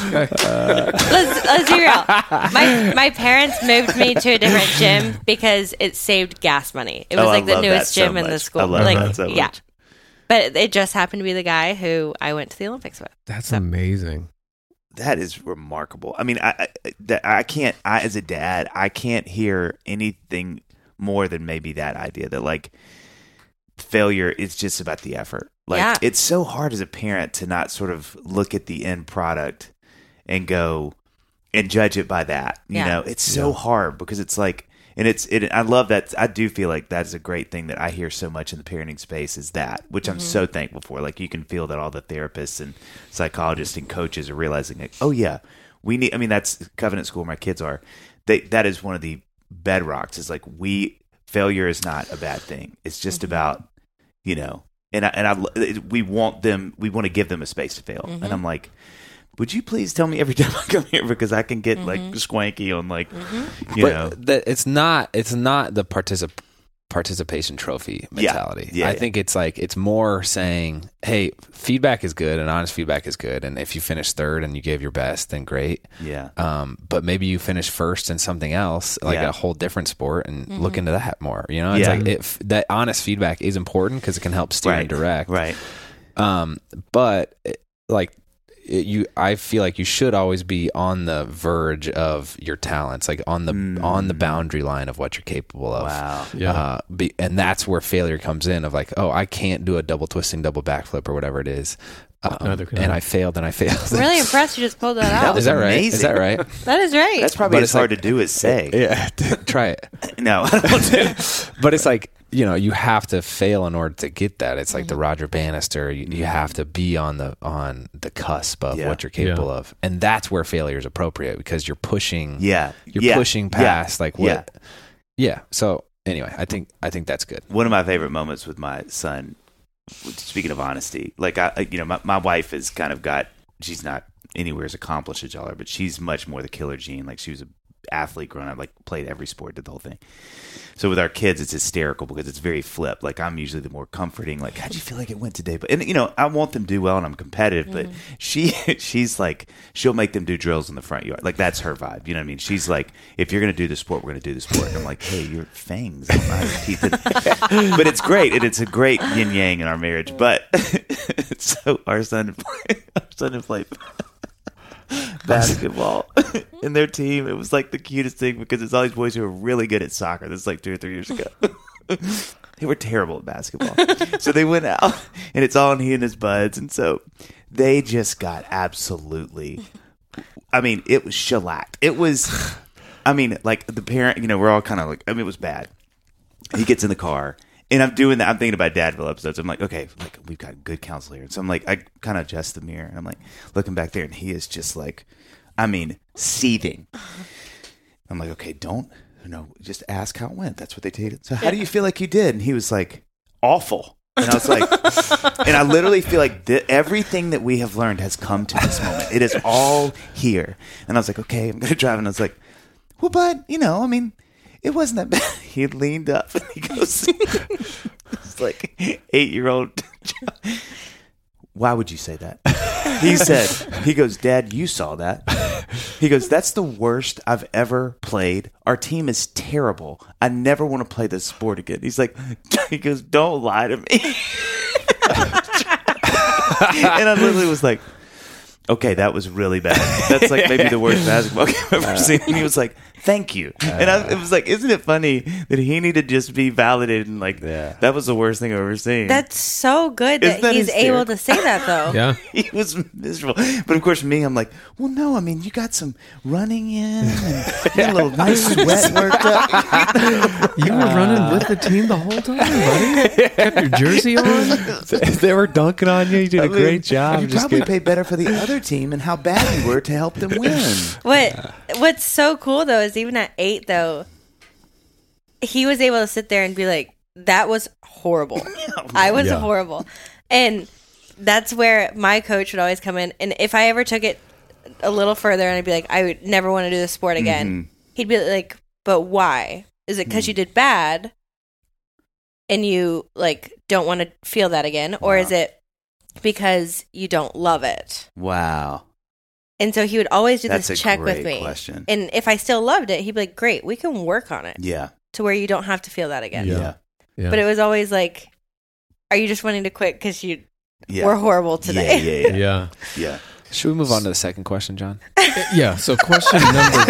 let's, let's be real. My my parents moved me to a different gym because it saved gas money. It was Oh, I like the love that newest so gym in the much. school. I love like, that so yeah. much. But it just happened to be the guy who I went to the Olympics with. That's amazing. That is remarkable. I mean, I I, that I can't. I as a dad, I can't hear anything more than maybe that idea that like failure is just about the effort. Like Yeah. it's so hard as a parent to not sort of look at the end product and go and judge it by that. You Yeah. know, it's so hard because it's like, and it's it. I love that. I do feel like that's a great thing that I hear so much in the parenting space is that, which I'm so thankful for. Like you can feel that all the therapists and psychologists and coaches are realizing like, oh yeah, we need. I mean, that's Covenant School where my kids are. They that is one of the bedrocks. Is like we failure is not a bad thing. It's just about, you know, and I, and I we want them. We want to give them a space to fail. And I'm like, would you please tell me every time I come here because I can get like swanky on like, you but know. that it's not it's not the particip- participation trophy mentality. Yeah, I yeah. think it's like it's more saying, hey, feedback is good and honest feedback is good, and if you finish third and you gave your best, then great. Yeah. Um, but maybe you finish first in something else, like Yeah. a whole different sport, and look into that more. You know, it's Yeah. like if that honest feedback is important because it can help steer Right. and direct. Right. Um, but it, like it, you, I feel like you should always be on the verge of your talents, like on the on the boundary line of what you're capable of. Wow. Yeah. Uh, be, and that's where failure comes in. Of like, oh, I can't do a double twisting, double backflip, or whatever it is. Um, Neither can and I. I failed, and I failed. I'm really impressed you just pulled that out. That was Is that right? amazing. Is that right? That is right. That's probably But as it's hard like- to do as say. Yeah, try it. No. I don't do- But it's like, you know, you have to fail in order to get that. It's like the Mm-hmm. Roger Bannister. You, you have to be on the on the cusp of Yeah. what you're capable Yeah. of, and that's where failure is appropriate because you're pushing. yeah. you're yeah. pushing Yeah. past like what. Yeah. Yeah. So anyway, I think I think that's good. One of my favorite moments with my son, speaking of honesty, like I, I- you know, my, my wife has kind of got, she's not anywhere as accomplished as y'all are, but she's much more the killer gene. Like she was an athlete growing up, like played every sport, did the whole thing. So with our kids, it's hysterical because it's very flip. Like I'm usually the more comforting, like, how'd you feel like it went today? But, and you know, I want them to do well and I'm competitive, but she, she's like, she'll make them do drills in the front yard. Like that's her vibe. You know what I mean? She's like, if you're going to do the sport, we're going to do the sport. And I'm like, hey, your fangs on my teeth. But it's great. And it's a great yin yang in our marriage. But so our son, our son had played basketball in their team. It was like the cutest thing because it's all these boys who are really good at soccer. This is like two or three years ago. They were terrible at basketball. So they went out and it's all he and his buds. And so they just got absolutely, I mean, it was shellacked. It was, I mean, like the parent, you know, we're all kind of like, I mean, it was bad. He gets in the car. And I'm doing that. I'm thinking about Dadville episodes. I'm like, okay, like we've got good counsel here. And so I'm like, I kind of adjust the mirror, and I'm like looking back there, and he is just like, I mean, seething. I'm like, okay, don't, you know, just ask how it went. That's what they did. So how do you feel like you did? And he was like, awful. And I was like, and I literally feel like th- everything that we have learned has come to this moment. It is all here. And I was like, okay, I'm going to drive. And I was like, well, but, you know, I mean, it wasn't that bad. He leaned up and he goes, it's like eight-year-old. Why would you say that? He said, he goes, Dad, you saw that. He goes, that's the worst I've ever played. Our team is terrible. I never want to play this sport again. He's like, he goes, don't lie to me. And I literally was like, okay, that was really bad. That's like maybe the worst basketball game I've ever seen. And he was like, thank you. And I, it was like, isn't it funny that he needed to just be validated and like, Yeah. that was the worst thing I've ever seen. That's so good that, Isn't that he's hysterical? able to say that, though. Yeah. He was miserable. But of course, me, I'm like, well, no, I mean, you got some running in and you got a little nice sweat worked up. You were running with the team the whole time, buddy. Got your jersey on. They were dunking on you. You did a I mean, great job. You Just probably get- paid better for the other team and how bad you were to help them win. What What's so cool though is even at eight though, he was able to sit there and be like, "That was horrible. I was Yeah. horrible," and that's where my coach would always come in. And if I ever took it a little further, and I'd be like, "I would never want to do this sport again," Mm-hmm. he'd be like, "But why? Is it because you did bad, and you like don't want to feel that again, or is it because you don't love it?" Wow. And so he would always do That's this a check with great me. question. And if I still loved it, he'd be like, great, we can work on it Yeah. to where you don't have to feel that again. Yeah. Yeah. But it was always like, are you just wanting to quit because you Yeah. were horrible today? Yeah, yeah, yeah. yeah. yeah. Should we move on to the second question, John? Yeah. So question number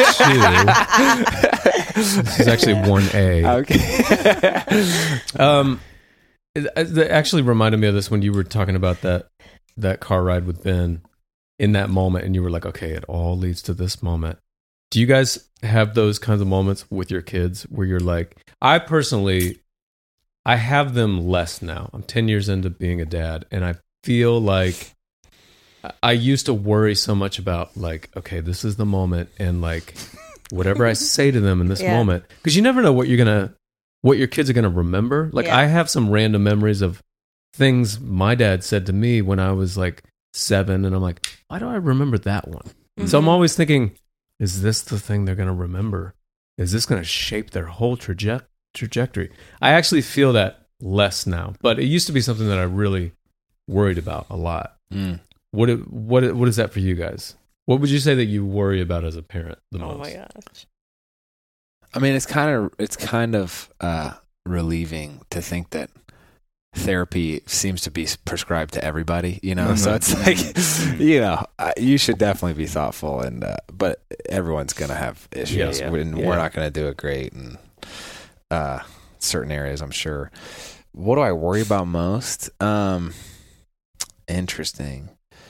two. This is actually one A. Okay. Um, it, it actually reminded me of this when you were talking about that that car ride with Ben in that moment, and you were like, okay, it all leads to this moment. Do you guys have those kinds of moments with your kids where you're like, I personally, I have them less now. I'm ten years into being a dad, and I feel like I used to worry so much about like, okay, this is the moment, and like whatever I say to them in this Yeah. moment, because you never know what you're gonna, what your kids are gonna remember. Like Yeah. I have some random memories of things my dad said to me when I was like seven, and I'm like, why do I remember that one? Mm-hmm. So I'm always thinking, is this the thing they're gonna remember? Is this gonna shape their whole traje- trajectory? I actually feel that less now, but it used to be something that I really worried about a lot. Mm. What it, what it, what is that for you guys? What would you say that you worry about as a parent the most? Oh my gosh. I mean, it's kind of it's kind of uh, relieving to think that therapy seems to be prescribed to everybody. You know, so it's like, you know, uh, you should definitely be thoughtful, and uh, but everyone's gonna have issues, Yeah, yeah. and Yeah. we're not gonna do it great in uh, certain areas, I'm sure. What do I worry about most? Um, interesting.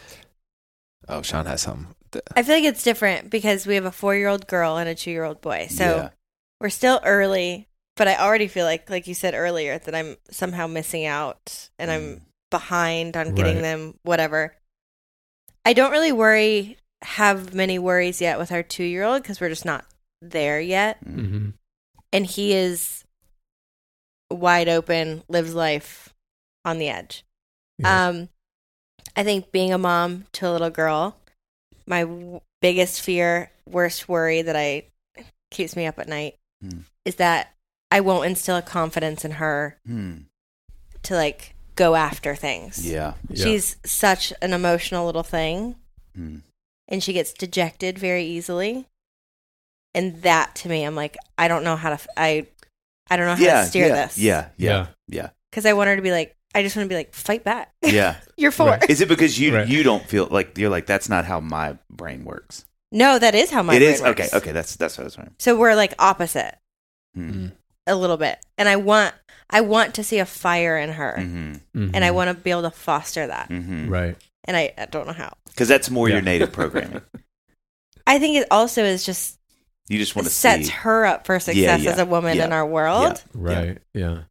Oh, Sean has something. I feel like it's different because we have a four-year-old girl and a two-year-old boy. So Yeah. we're still early, but I already feel like, like you said earlier, that I'm somehow missing out and Mm. I'm behind on getting Right. them whatever. I don't really worry, have many worries yet with our two-year-old because we're just not there yet. Mm-hmm. And he is wide open, lives life on the edge. Yeah. Um, I think being a mom to a little girl, my w- biggest fear, worst worry that I keeps me up at night Hmm. is that I won't instill a confidence in her Hmm. to like go after things. Yeah. Yeah. She's such an emotional little thing, Hmm. and she gets dejected very easily. And that to me, I'm like, I don't know how to, f- I, I don't know how Yeah. to steer yeah, this. Yeah. Yeah. Yeah. Yeah. Because I want her to be like, I just want to be like, fight back. Yeah. You're four. Right. Is it because you Right. you don't feel like you're like that's not how my brain works? No, that is how my It brain is works. okay. Okay, that's that's what I was trying. So we're like opposite Hmm. a little bit, and I want I want to see a fire in her, Mm-hmm. Mhm. and I want to be able to foster that, Mm-hmm. right. and I, I don't know how. Because that's more Yeah. your native programming. I think it also is just You just want to sets see. her up for success Yeah, yeah, as a woman yeah, in our world. Right. Yeah.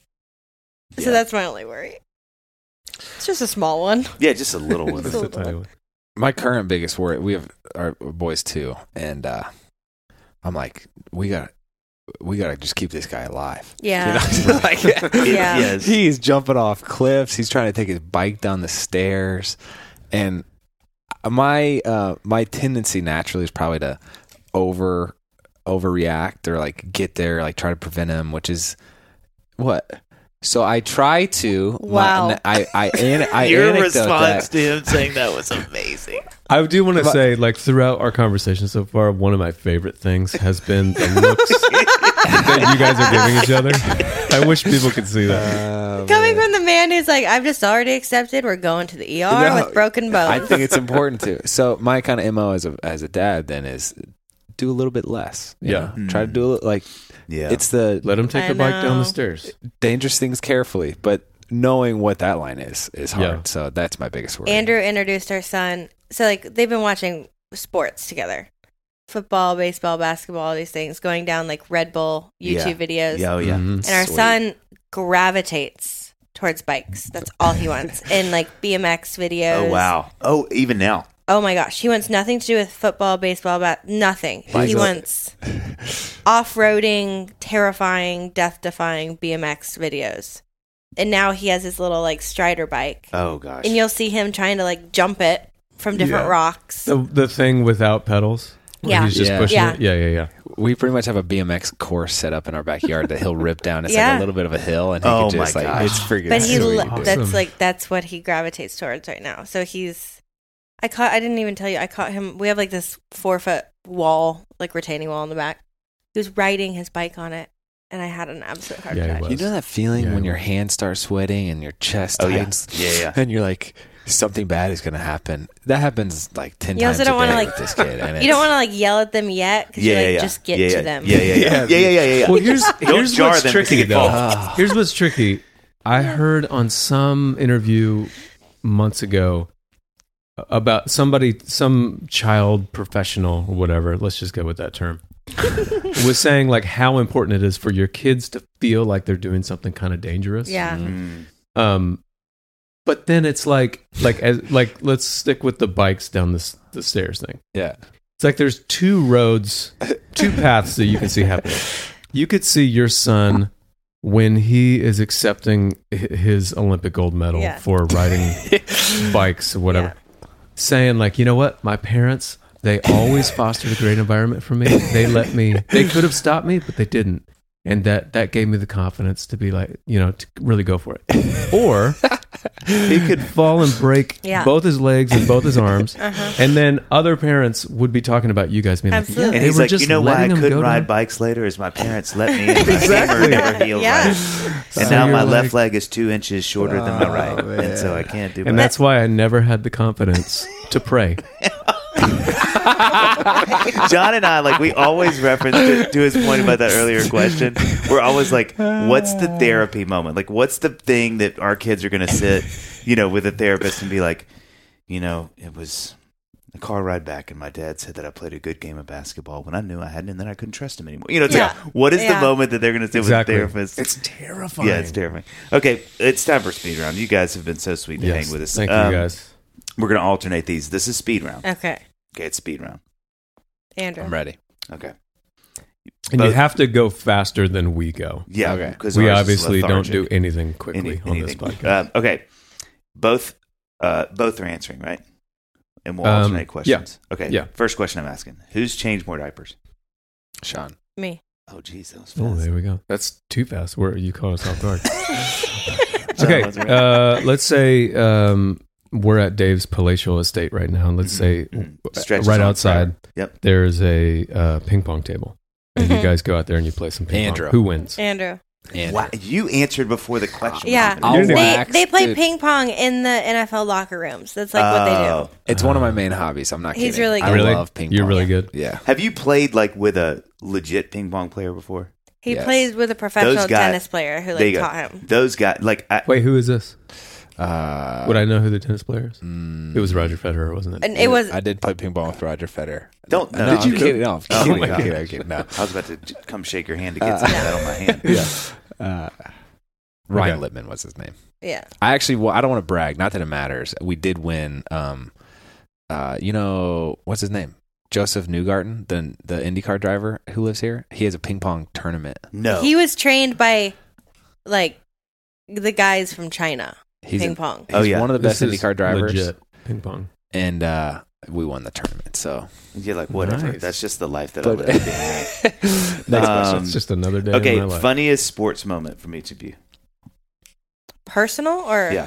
So Yeah. that's my only worry. It's just a small one. Yeah, just a little one. That's a tiny one. My current biggest worry, we have our boys too, and uh, I'm like, we got, we got to just keep this guy alive. Yeah. You know? Like, Yeah. Yes. he's jumping off cliffs. He's trying to take his bike down the stairs, and my uh, my tendency naturally is probably to over overreact or like get there, like try to prevent him, which is what. So I try to. Wow. My, I I, an, I Your anecdote response that. to him saying that was amazing. I do want to But- say, like, throughout our conversation so far, one of my favorite things has been the looks that you guys are giving each other. I wish people could see that. Uh, Coming from the man who's like, I've just already accepted we're going to the E R No, with broken bones. I think it's important to. So my kind of M O as a as a dad then is do a little bit less. you Yeah. know? Try to do a little, like Yeah. it's the Let him take I the bike down know. the stairs. dangerous things carefully, but knowing what that line is is hard. Yeah. So that's my biggest worry. Andrew introduced our son. So like they've been watching sports together. Football, baseball, basketball, these things, going down like Red Bull YouTube videos. Yeah, oh, yeah. Mhm. And our Sweet. son gravitates towards bikes. That's all he wants. And like B M X videos. Oh, wow. Oh, even now. Oh my gosh. He wants nothing to do with football, baseball, bat nothing. He's he a- wants off-roading, terrifying, death-defying B M X videos. And now he has his little like Strider bike. Oh, gosh. And you'll see him trying to like jump it from different Yeah. rocks. The, the thing without pedals? Where Yeah. He's just Yeah. pushing Yeah. it? Yeah, yeah, yeah. We pretty much have a B M X course set up in our backyard that he'll rip down. It's Yeah. like a little bit of a hill, and he Oh can just my like gosh. it's freaking. But he sweet, lo- dude. Awesome. that's like that's what he gravitates towards right now. So he's I caught I didn't even tell you I caught him we have like this four foot wall, like retaining wall in the back. He was riding his bike on it and I had an absolute heart Yeah, he attack. was. You know that feeling Yeah, when it your was. hands start sweating and your chest Oh, yeah. tightens, Yeah, yeah. and you're like something bad is going to happen. That happens like ten You times also don't a wanna, day like- with this kid. And You don't it's- want to like yell at them yet because Yeah, you like yeah, yeah. just get yeah, to yeah. them. Yeah, yeah, yeah. Yeah, yeah, yeah, yeah. yeah. Well, here's, Don't here's jar what's them 'cause tricky, they get though. involved. Here's what's tricky. I heard on some interview months ago about somebody, some child professional or whatever, let's just go with that term, was saying like how important it is for your kids to feel like they're doing something kind of dangerous. Yeah. Mm. Um, but then it's like, like, as, like, let's stick with the bikes down the, s- the stairs thing. yeah. It's like there's two roads, two paths that you can see happening. You could see your son when he is accepting hi- his Olympic gold medal Yeah. for riding bikes or whatever, saying like, you know what, my parents, they always fostered a great environment for me. They let me, they could have stopped me, but they didn't. And that, that gave me the confidence to be like, you know, to really go for it. Or he could fall and break Yeah. both his legs and both his arms. Uh-huh. And then other parents would be talking about you guys being like, Absolutely. yeah, And they he's were like, just you know why I letting him couldn't go ride down. bikes later is my parents let me. And my Exactly. hammer never healed Yeah. right. And So now my you're like, like- leg is two inches shorter than my right, and so I can't do. And my- that's why I never had the confidence to pray. John and I, like, we always reference to, to his point about that earlier question. We're always like, what's the therapy moment? Like, what's the thing that our kids are going to sit, you know, with a therapist and be like, you know, it was a car ride back, and my dad said that I played a good game of basketball when I knew I hadn't, and then I couldn't trust him anymore. You know, it's Yeah. like, what is Yeah. the moment that they're going to sit Exactly. with a therapist? It's terrifying. Yeah, it's terrifying. Okay, it's time for speed round. You guys have been so sweet to Yes. hang with us. Thank Um, you guys. We're going to alternate these. This is speed round. Okay. Okay, it's speed round. Andrew. I'm ready. Okay. And you both- have to go faster than we go. Yeah, Okay. because We ours is obviously don't lethargic. do anything quickly Any- on this anything. podcast. Uh, okay, both uh, both are answering, right? And we'll Um, alternate questions. Okay. Yeah. First question I'm asking: Who's changed more diapers? Sean. Me. Oh, geez, that was Oh, fast. there we go. That's too fast. Where you caught us off guard. John Okay, wasn't ready. uh, let's say um, we're at Dave's palatial estate right now, and let's say Mhm. uh, Stretches right on outside fire. Yep. there's a uh, ping pong table, and you Mhm. guys go out there and you play some ping Andrew. pong. Who wins? Andrew. And Wow, you answered before the question. Yeah. was I'll even- They, wax, they play dude. ping pong in the N F L locker rooms. That's like what they Oh. do. It's one of my main hobbies. I'm not kidding. He's really I good. Really? love ping pong. You're really good. Yeah. Have you played like with a legit ping pong player before? He Yes. plays with a professional Those guys- tennis player who There you like go. taught him. Those guys, like, I, Wait, who is this? Uh, Would I know who the tennis player is? mm, It was Roger Federer, wasn't it? And it was I did play ping pong with Roger Federer. don't. No, did I'm you? kidding. No, I'm Oh kidding. my I'm God. kidding. I'm kidding. No. I was about to j- come shake your hand to get some of that on my hand. Yeah. Uh, Ryan Okay. Lippman was his name. yeah. I actually, well, I don't want to brag. Not that it matters. We did win. Um, uh, you know, what's his name? Joseph Newgarden, the the IndyCar driver who lives here. He has a ping pong tournament. No. He was trained by like the guys from China. He's ping a- pong. He's Oh, yeah. one of the best This is IndyCar drivers, legit ping pong. and uh, we won the tournament. So, You're like, whatever. Nice. That's just the life that I but, live. next Um, question. It's just another day Okay, of my life. funniest sports moment from each of you. Personal or Yeah.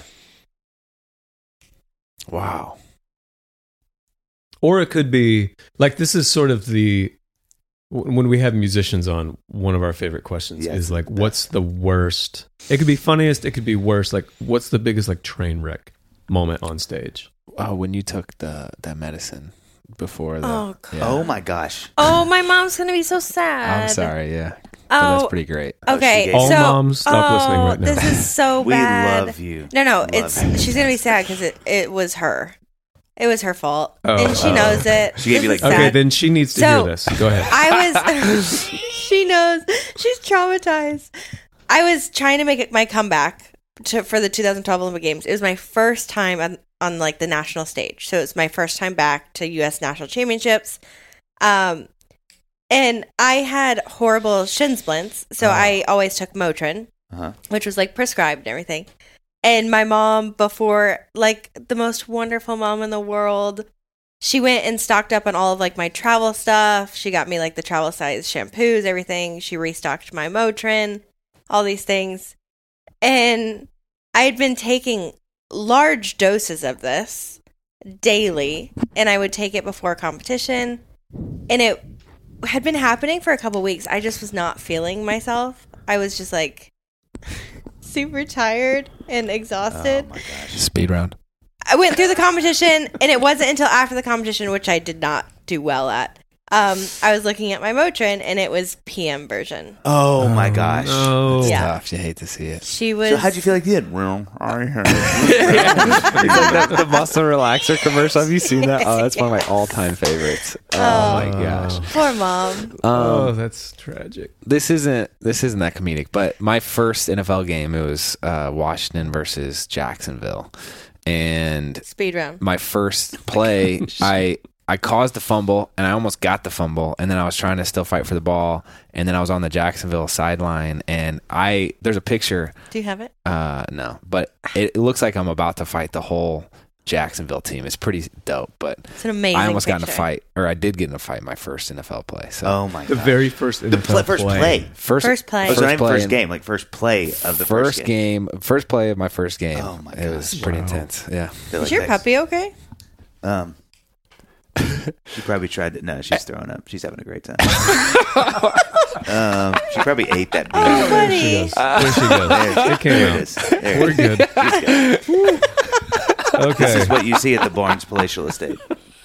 Wow. Or it could be like this is sort of the w- when we have musicians on, one of our favorite questions Yeah, is like, the- what's the worst? It could be funniest. It could be worst. Like, what's the biggest like train wreck moment on stage? Oh, when you took the that medicine before the. Oh, God. yeah. Oh my gosh. Oh, my mom's gonna be so sad. I'm sorry. Yeah. But Oh, that's pretty great. okay. she gave- All so, moms, stop oh, listening right now. This is so We bad. love you. No, no, Love it's you. she's gonna be sad because it, it was her. It was her fault, Oh, and she oh. knows it. She gave you, This like, is Okay, sad. then she needs to So, hear this. Go ahead. I was. She knows. She's traumatized. I was trying to make it my comeback to, for the two thousand twelve Olympic Games. It was my first time on, on like the national stage, so it's my first time back to U S national championships. Um, and I had horrible shin splints, so Oh. I always took Motrin, Uh-huh. which was like prescribed and everything. And my mom, before like the most wonderful mom in the world, she went and stocked up on all of like my travel stuff. She got me like the travel size shampoos, everything. She restocked my Motrin, all these things. And I had been taking large doses of this daily, and I would take it before competition. And it had been happening for a couple weeks. I just was not feeling myself. I was just like super tired and exhausted. Oh my gosh. Speed round. I went through the competition, and it wasn't until after the competition, which I did not do well at. Um, I was looking at my Motrin, and it was P M version. Oh my gosh. No. It's Yeah. tough. You hate to see it. She was. So how'd you feel like you did? Well, I heard. It's like that, the muscle relaxer commercial. Have you seen that? Oh, that's one of my all-time favorites. Oh, Oh. my gosh. Poor mom. Um, Oh, that's tragic. this isn't this isn't that comedic, but my first N F L game, it was uh, Washington versus Jacksonville, and Speed round. my first play, I I caused the fumble, and I almost got the fumble, and then I was trying to still fight for the ball, and then I was on the Jacksonville sideline, and I there's a picture. Do you have it? Uh, no, but it, it looks like I'm about to fight the whole Jacksonville team. It's pretty dope, but It's an amazing. I almost got in a picture. fight, or I did get in a fight my first N F L play. So Oh my The gosh. very first the N F L pl- first play. first First play. Oh, so not even play first in- game, like first play of the first first, game. game, first play of my first game. Oh my It was gosh. pretty Wow. intense. Yeah. I feel Is like your that's- puppy okay? Um, she probably tried to. No, she's throwing up. She's having a great time. um, she probably ate that bean. Oh, She buddy. goes. There she goes. There, It came there out. it is. There We're it is. good. She's good. Okay. This is what you see at the Barnes Palatial Estate.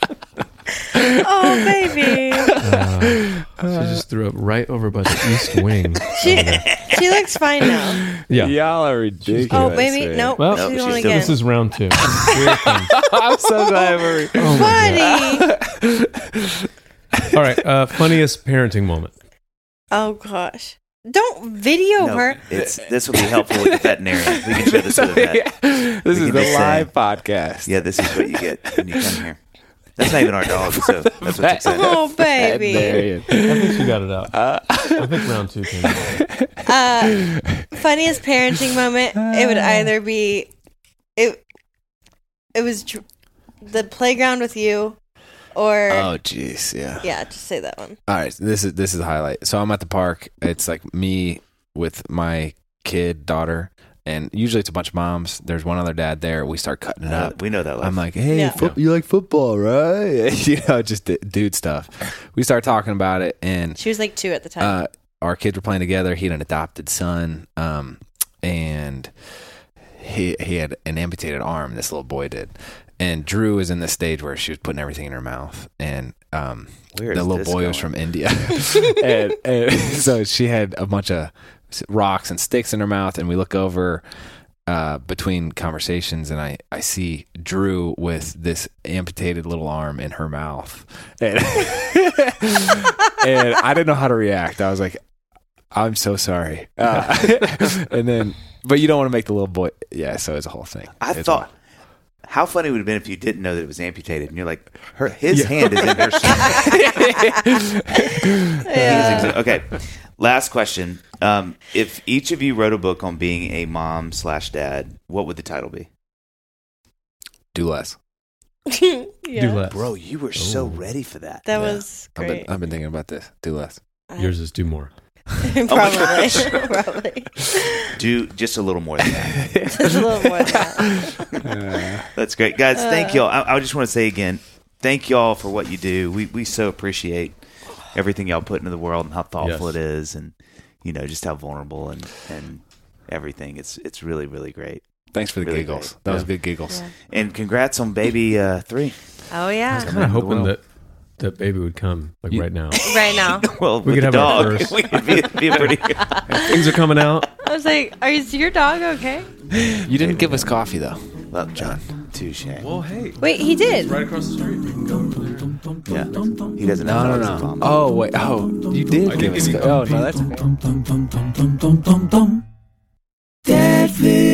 Oh, baby. She just threw up right over by the east wing. She she looks fine now. Yeah. Y'all are ridiculous. Oh, baby. man. Nope. Well, she's Nope, going she's again. This is round two. Here it comes. I'm so glad we're. Oh my Buddy. God. All right. Uh, funniest parenting moment. Oh, gosh. Don't video No, her. it's this will be helpful with the veterinarian. We can show this to the vet. This We is can the just say- live podcast. Yeah, this is what you get when you come here. That's not even our dog, so that's what's exciting. Oh, baby. Veterinarian. I think she got it out. I think round two came out. Uh, funniest parenting moment. It would either be it. It was dr- the playground with you, or Oh, jeez. Yeah. yeah, just say that one. All right, this is this is the highlight. So I'm at the park. It's like me with my kid, daughter, and usually it's a bunch of moms. There's one other dad there. We start cutting it Uh, up. we know that. Life. I'm like, hey, Yeah. foot- you like football, right? you know, just d- dude stuff. We start talking about it, and She was like two at the time. uh, our kids were playing together. He had an adopted son, um, and he he had an amputated arm. This little boy did. And Drew is in the stage where she was putting everything in her mouth, and um, Where the is little this boy was going? from India, and, and so she had a bunch of rocks and sticks in her mouth. And we look over uh, between conversations, and I, I see Drew with this amputated little arm in her mouth, and, and I didn't know how to react. I was like, "I'm so sorry," uh, and then, but you don't want to make the little boy, yeah. So it's a whole thing. I It's thought, how funny would it have been if you didn't know that it was amputated, and you're like, her, his hand is in her shirt. yeah. Okay, last question. Um, if each of you wrote a book on being a mom slash dad, what would the title be? do less. yeah. Do less. Bro, you were so Oh. ready for that. That Yeah. was I've great. been, I've been thinking about this. Do less. Yours is do more. probably, gosh. probably. Do just a little more than that. Just a little more than that. That's great, guys. Uh. Thank y'all. I, I just want to say again, thank y'all for what you do. We we so appreciate everything y'all put into the world and how thoughtful Yes. it is, and you know just how vulnerable and and everything. It's it's really really great. Thanks for the Really giggles. great. That was Yeah. good giggles. Yeah. And congrats on baby uh, three. Oh yeah, kind of hoping world. that that baby would come like You- right now. right now. Well, We with could the have our dog, first. we could be, be a pretty good. Things are coming out. I was like, "Are you, is your dog okay?" You didn't give us coffee though. Well, John, touche. Well, hey, Wait, he did. right across the street. We can go over there. Yeah, he doesn't. No, have no, dogs no. to vomit. Oh wait. Oh, you did I give did us. give you Co- oh coffee. no, that's okay. Deadfield.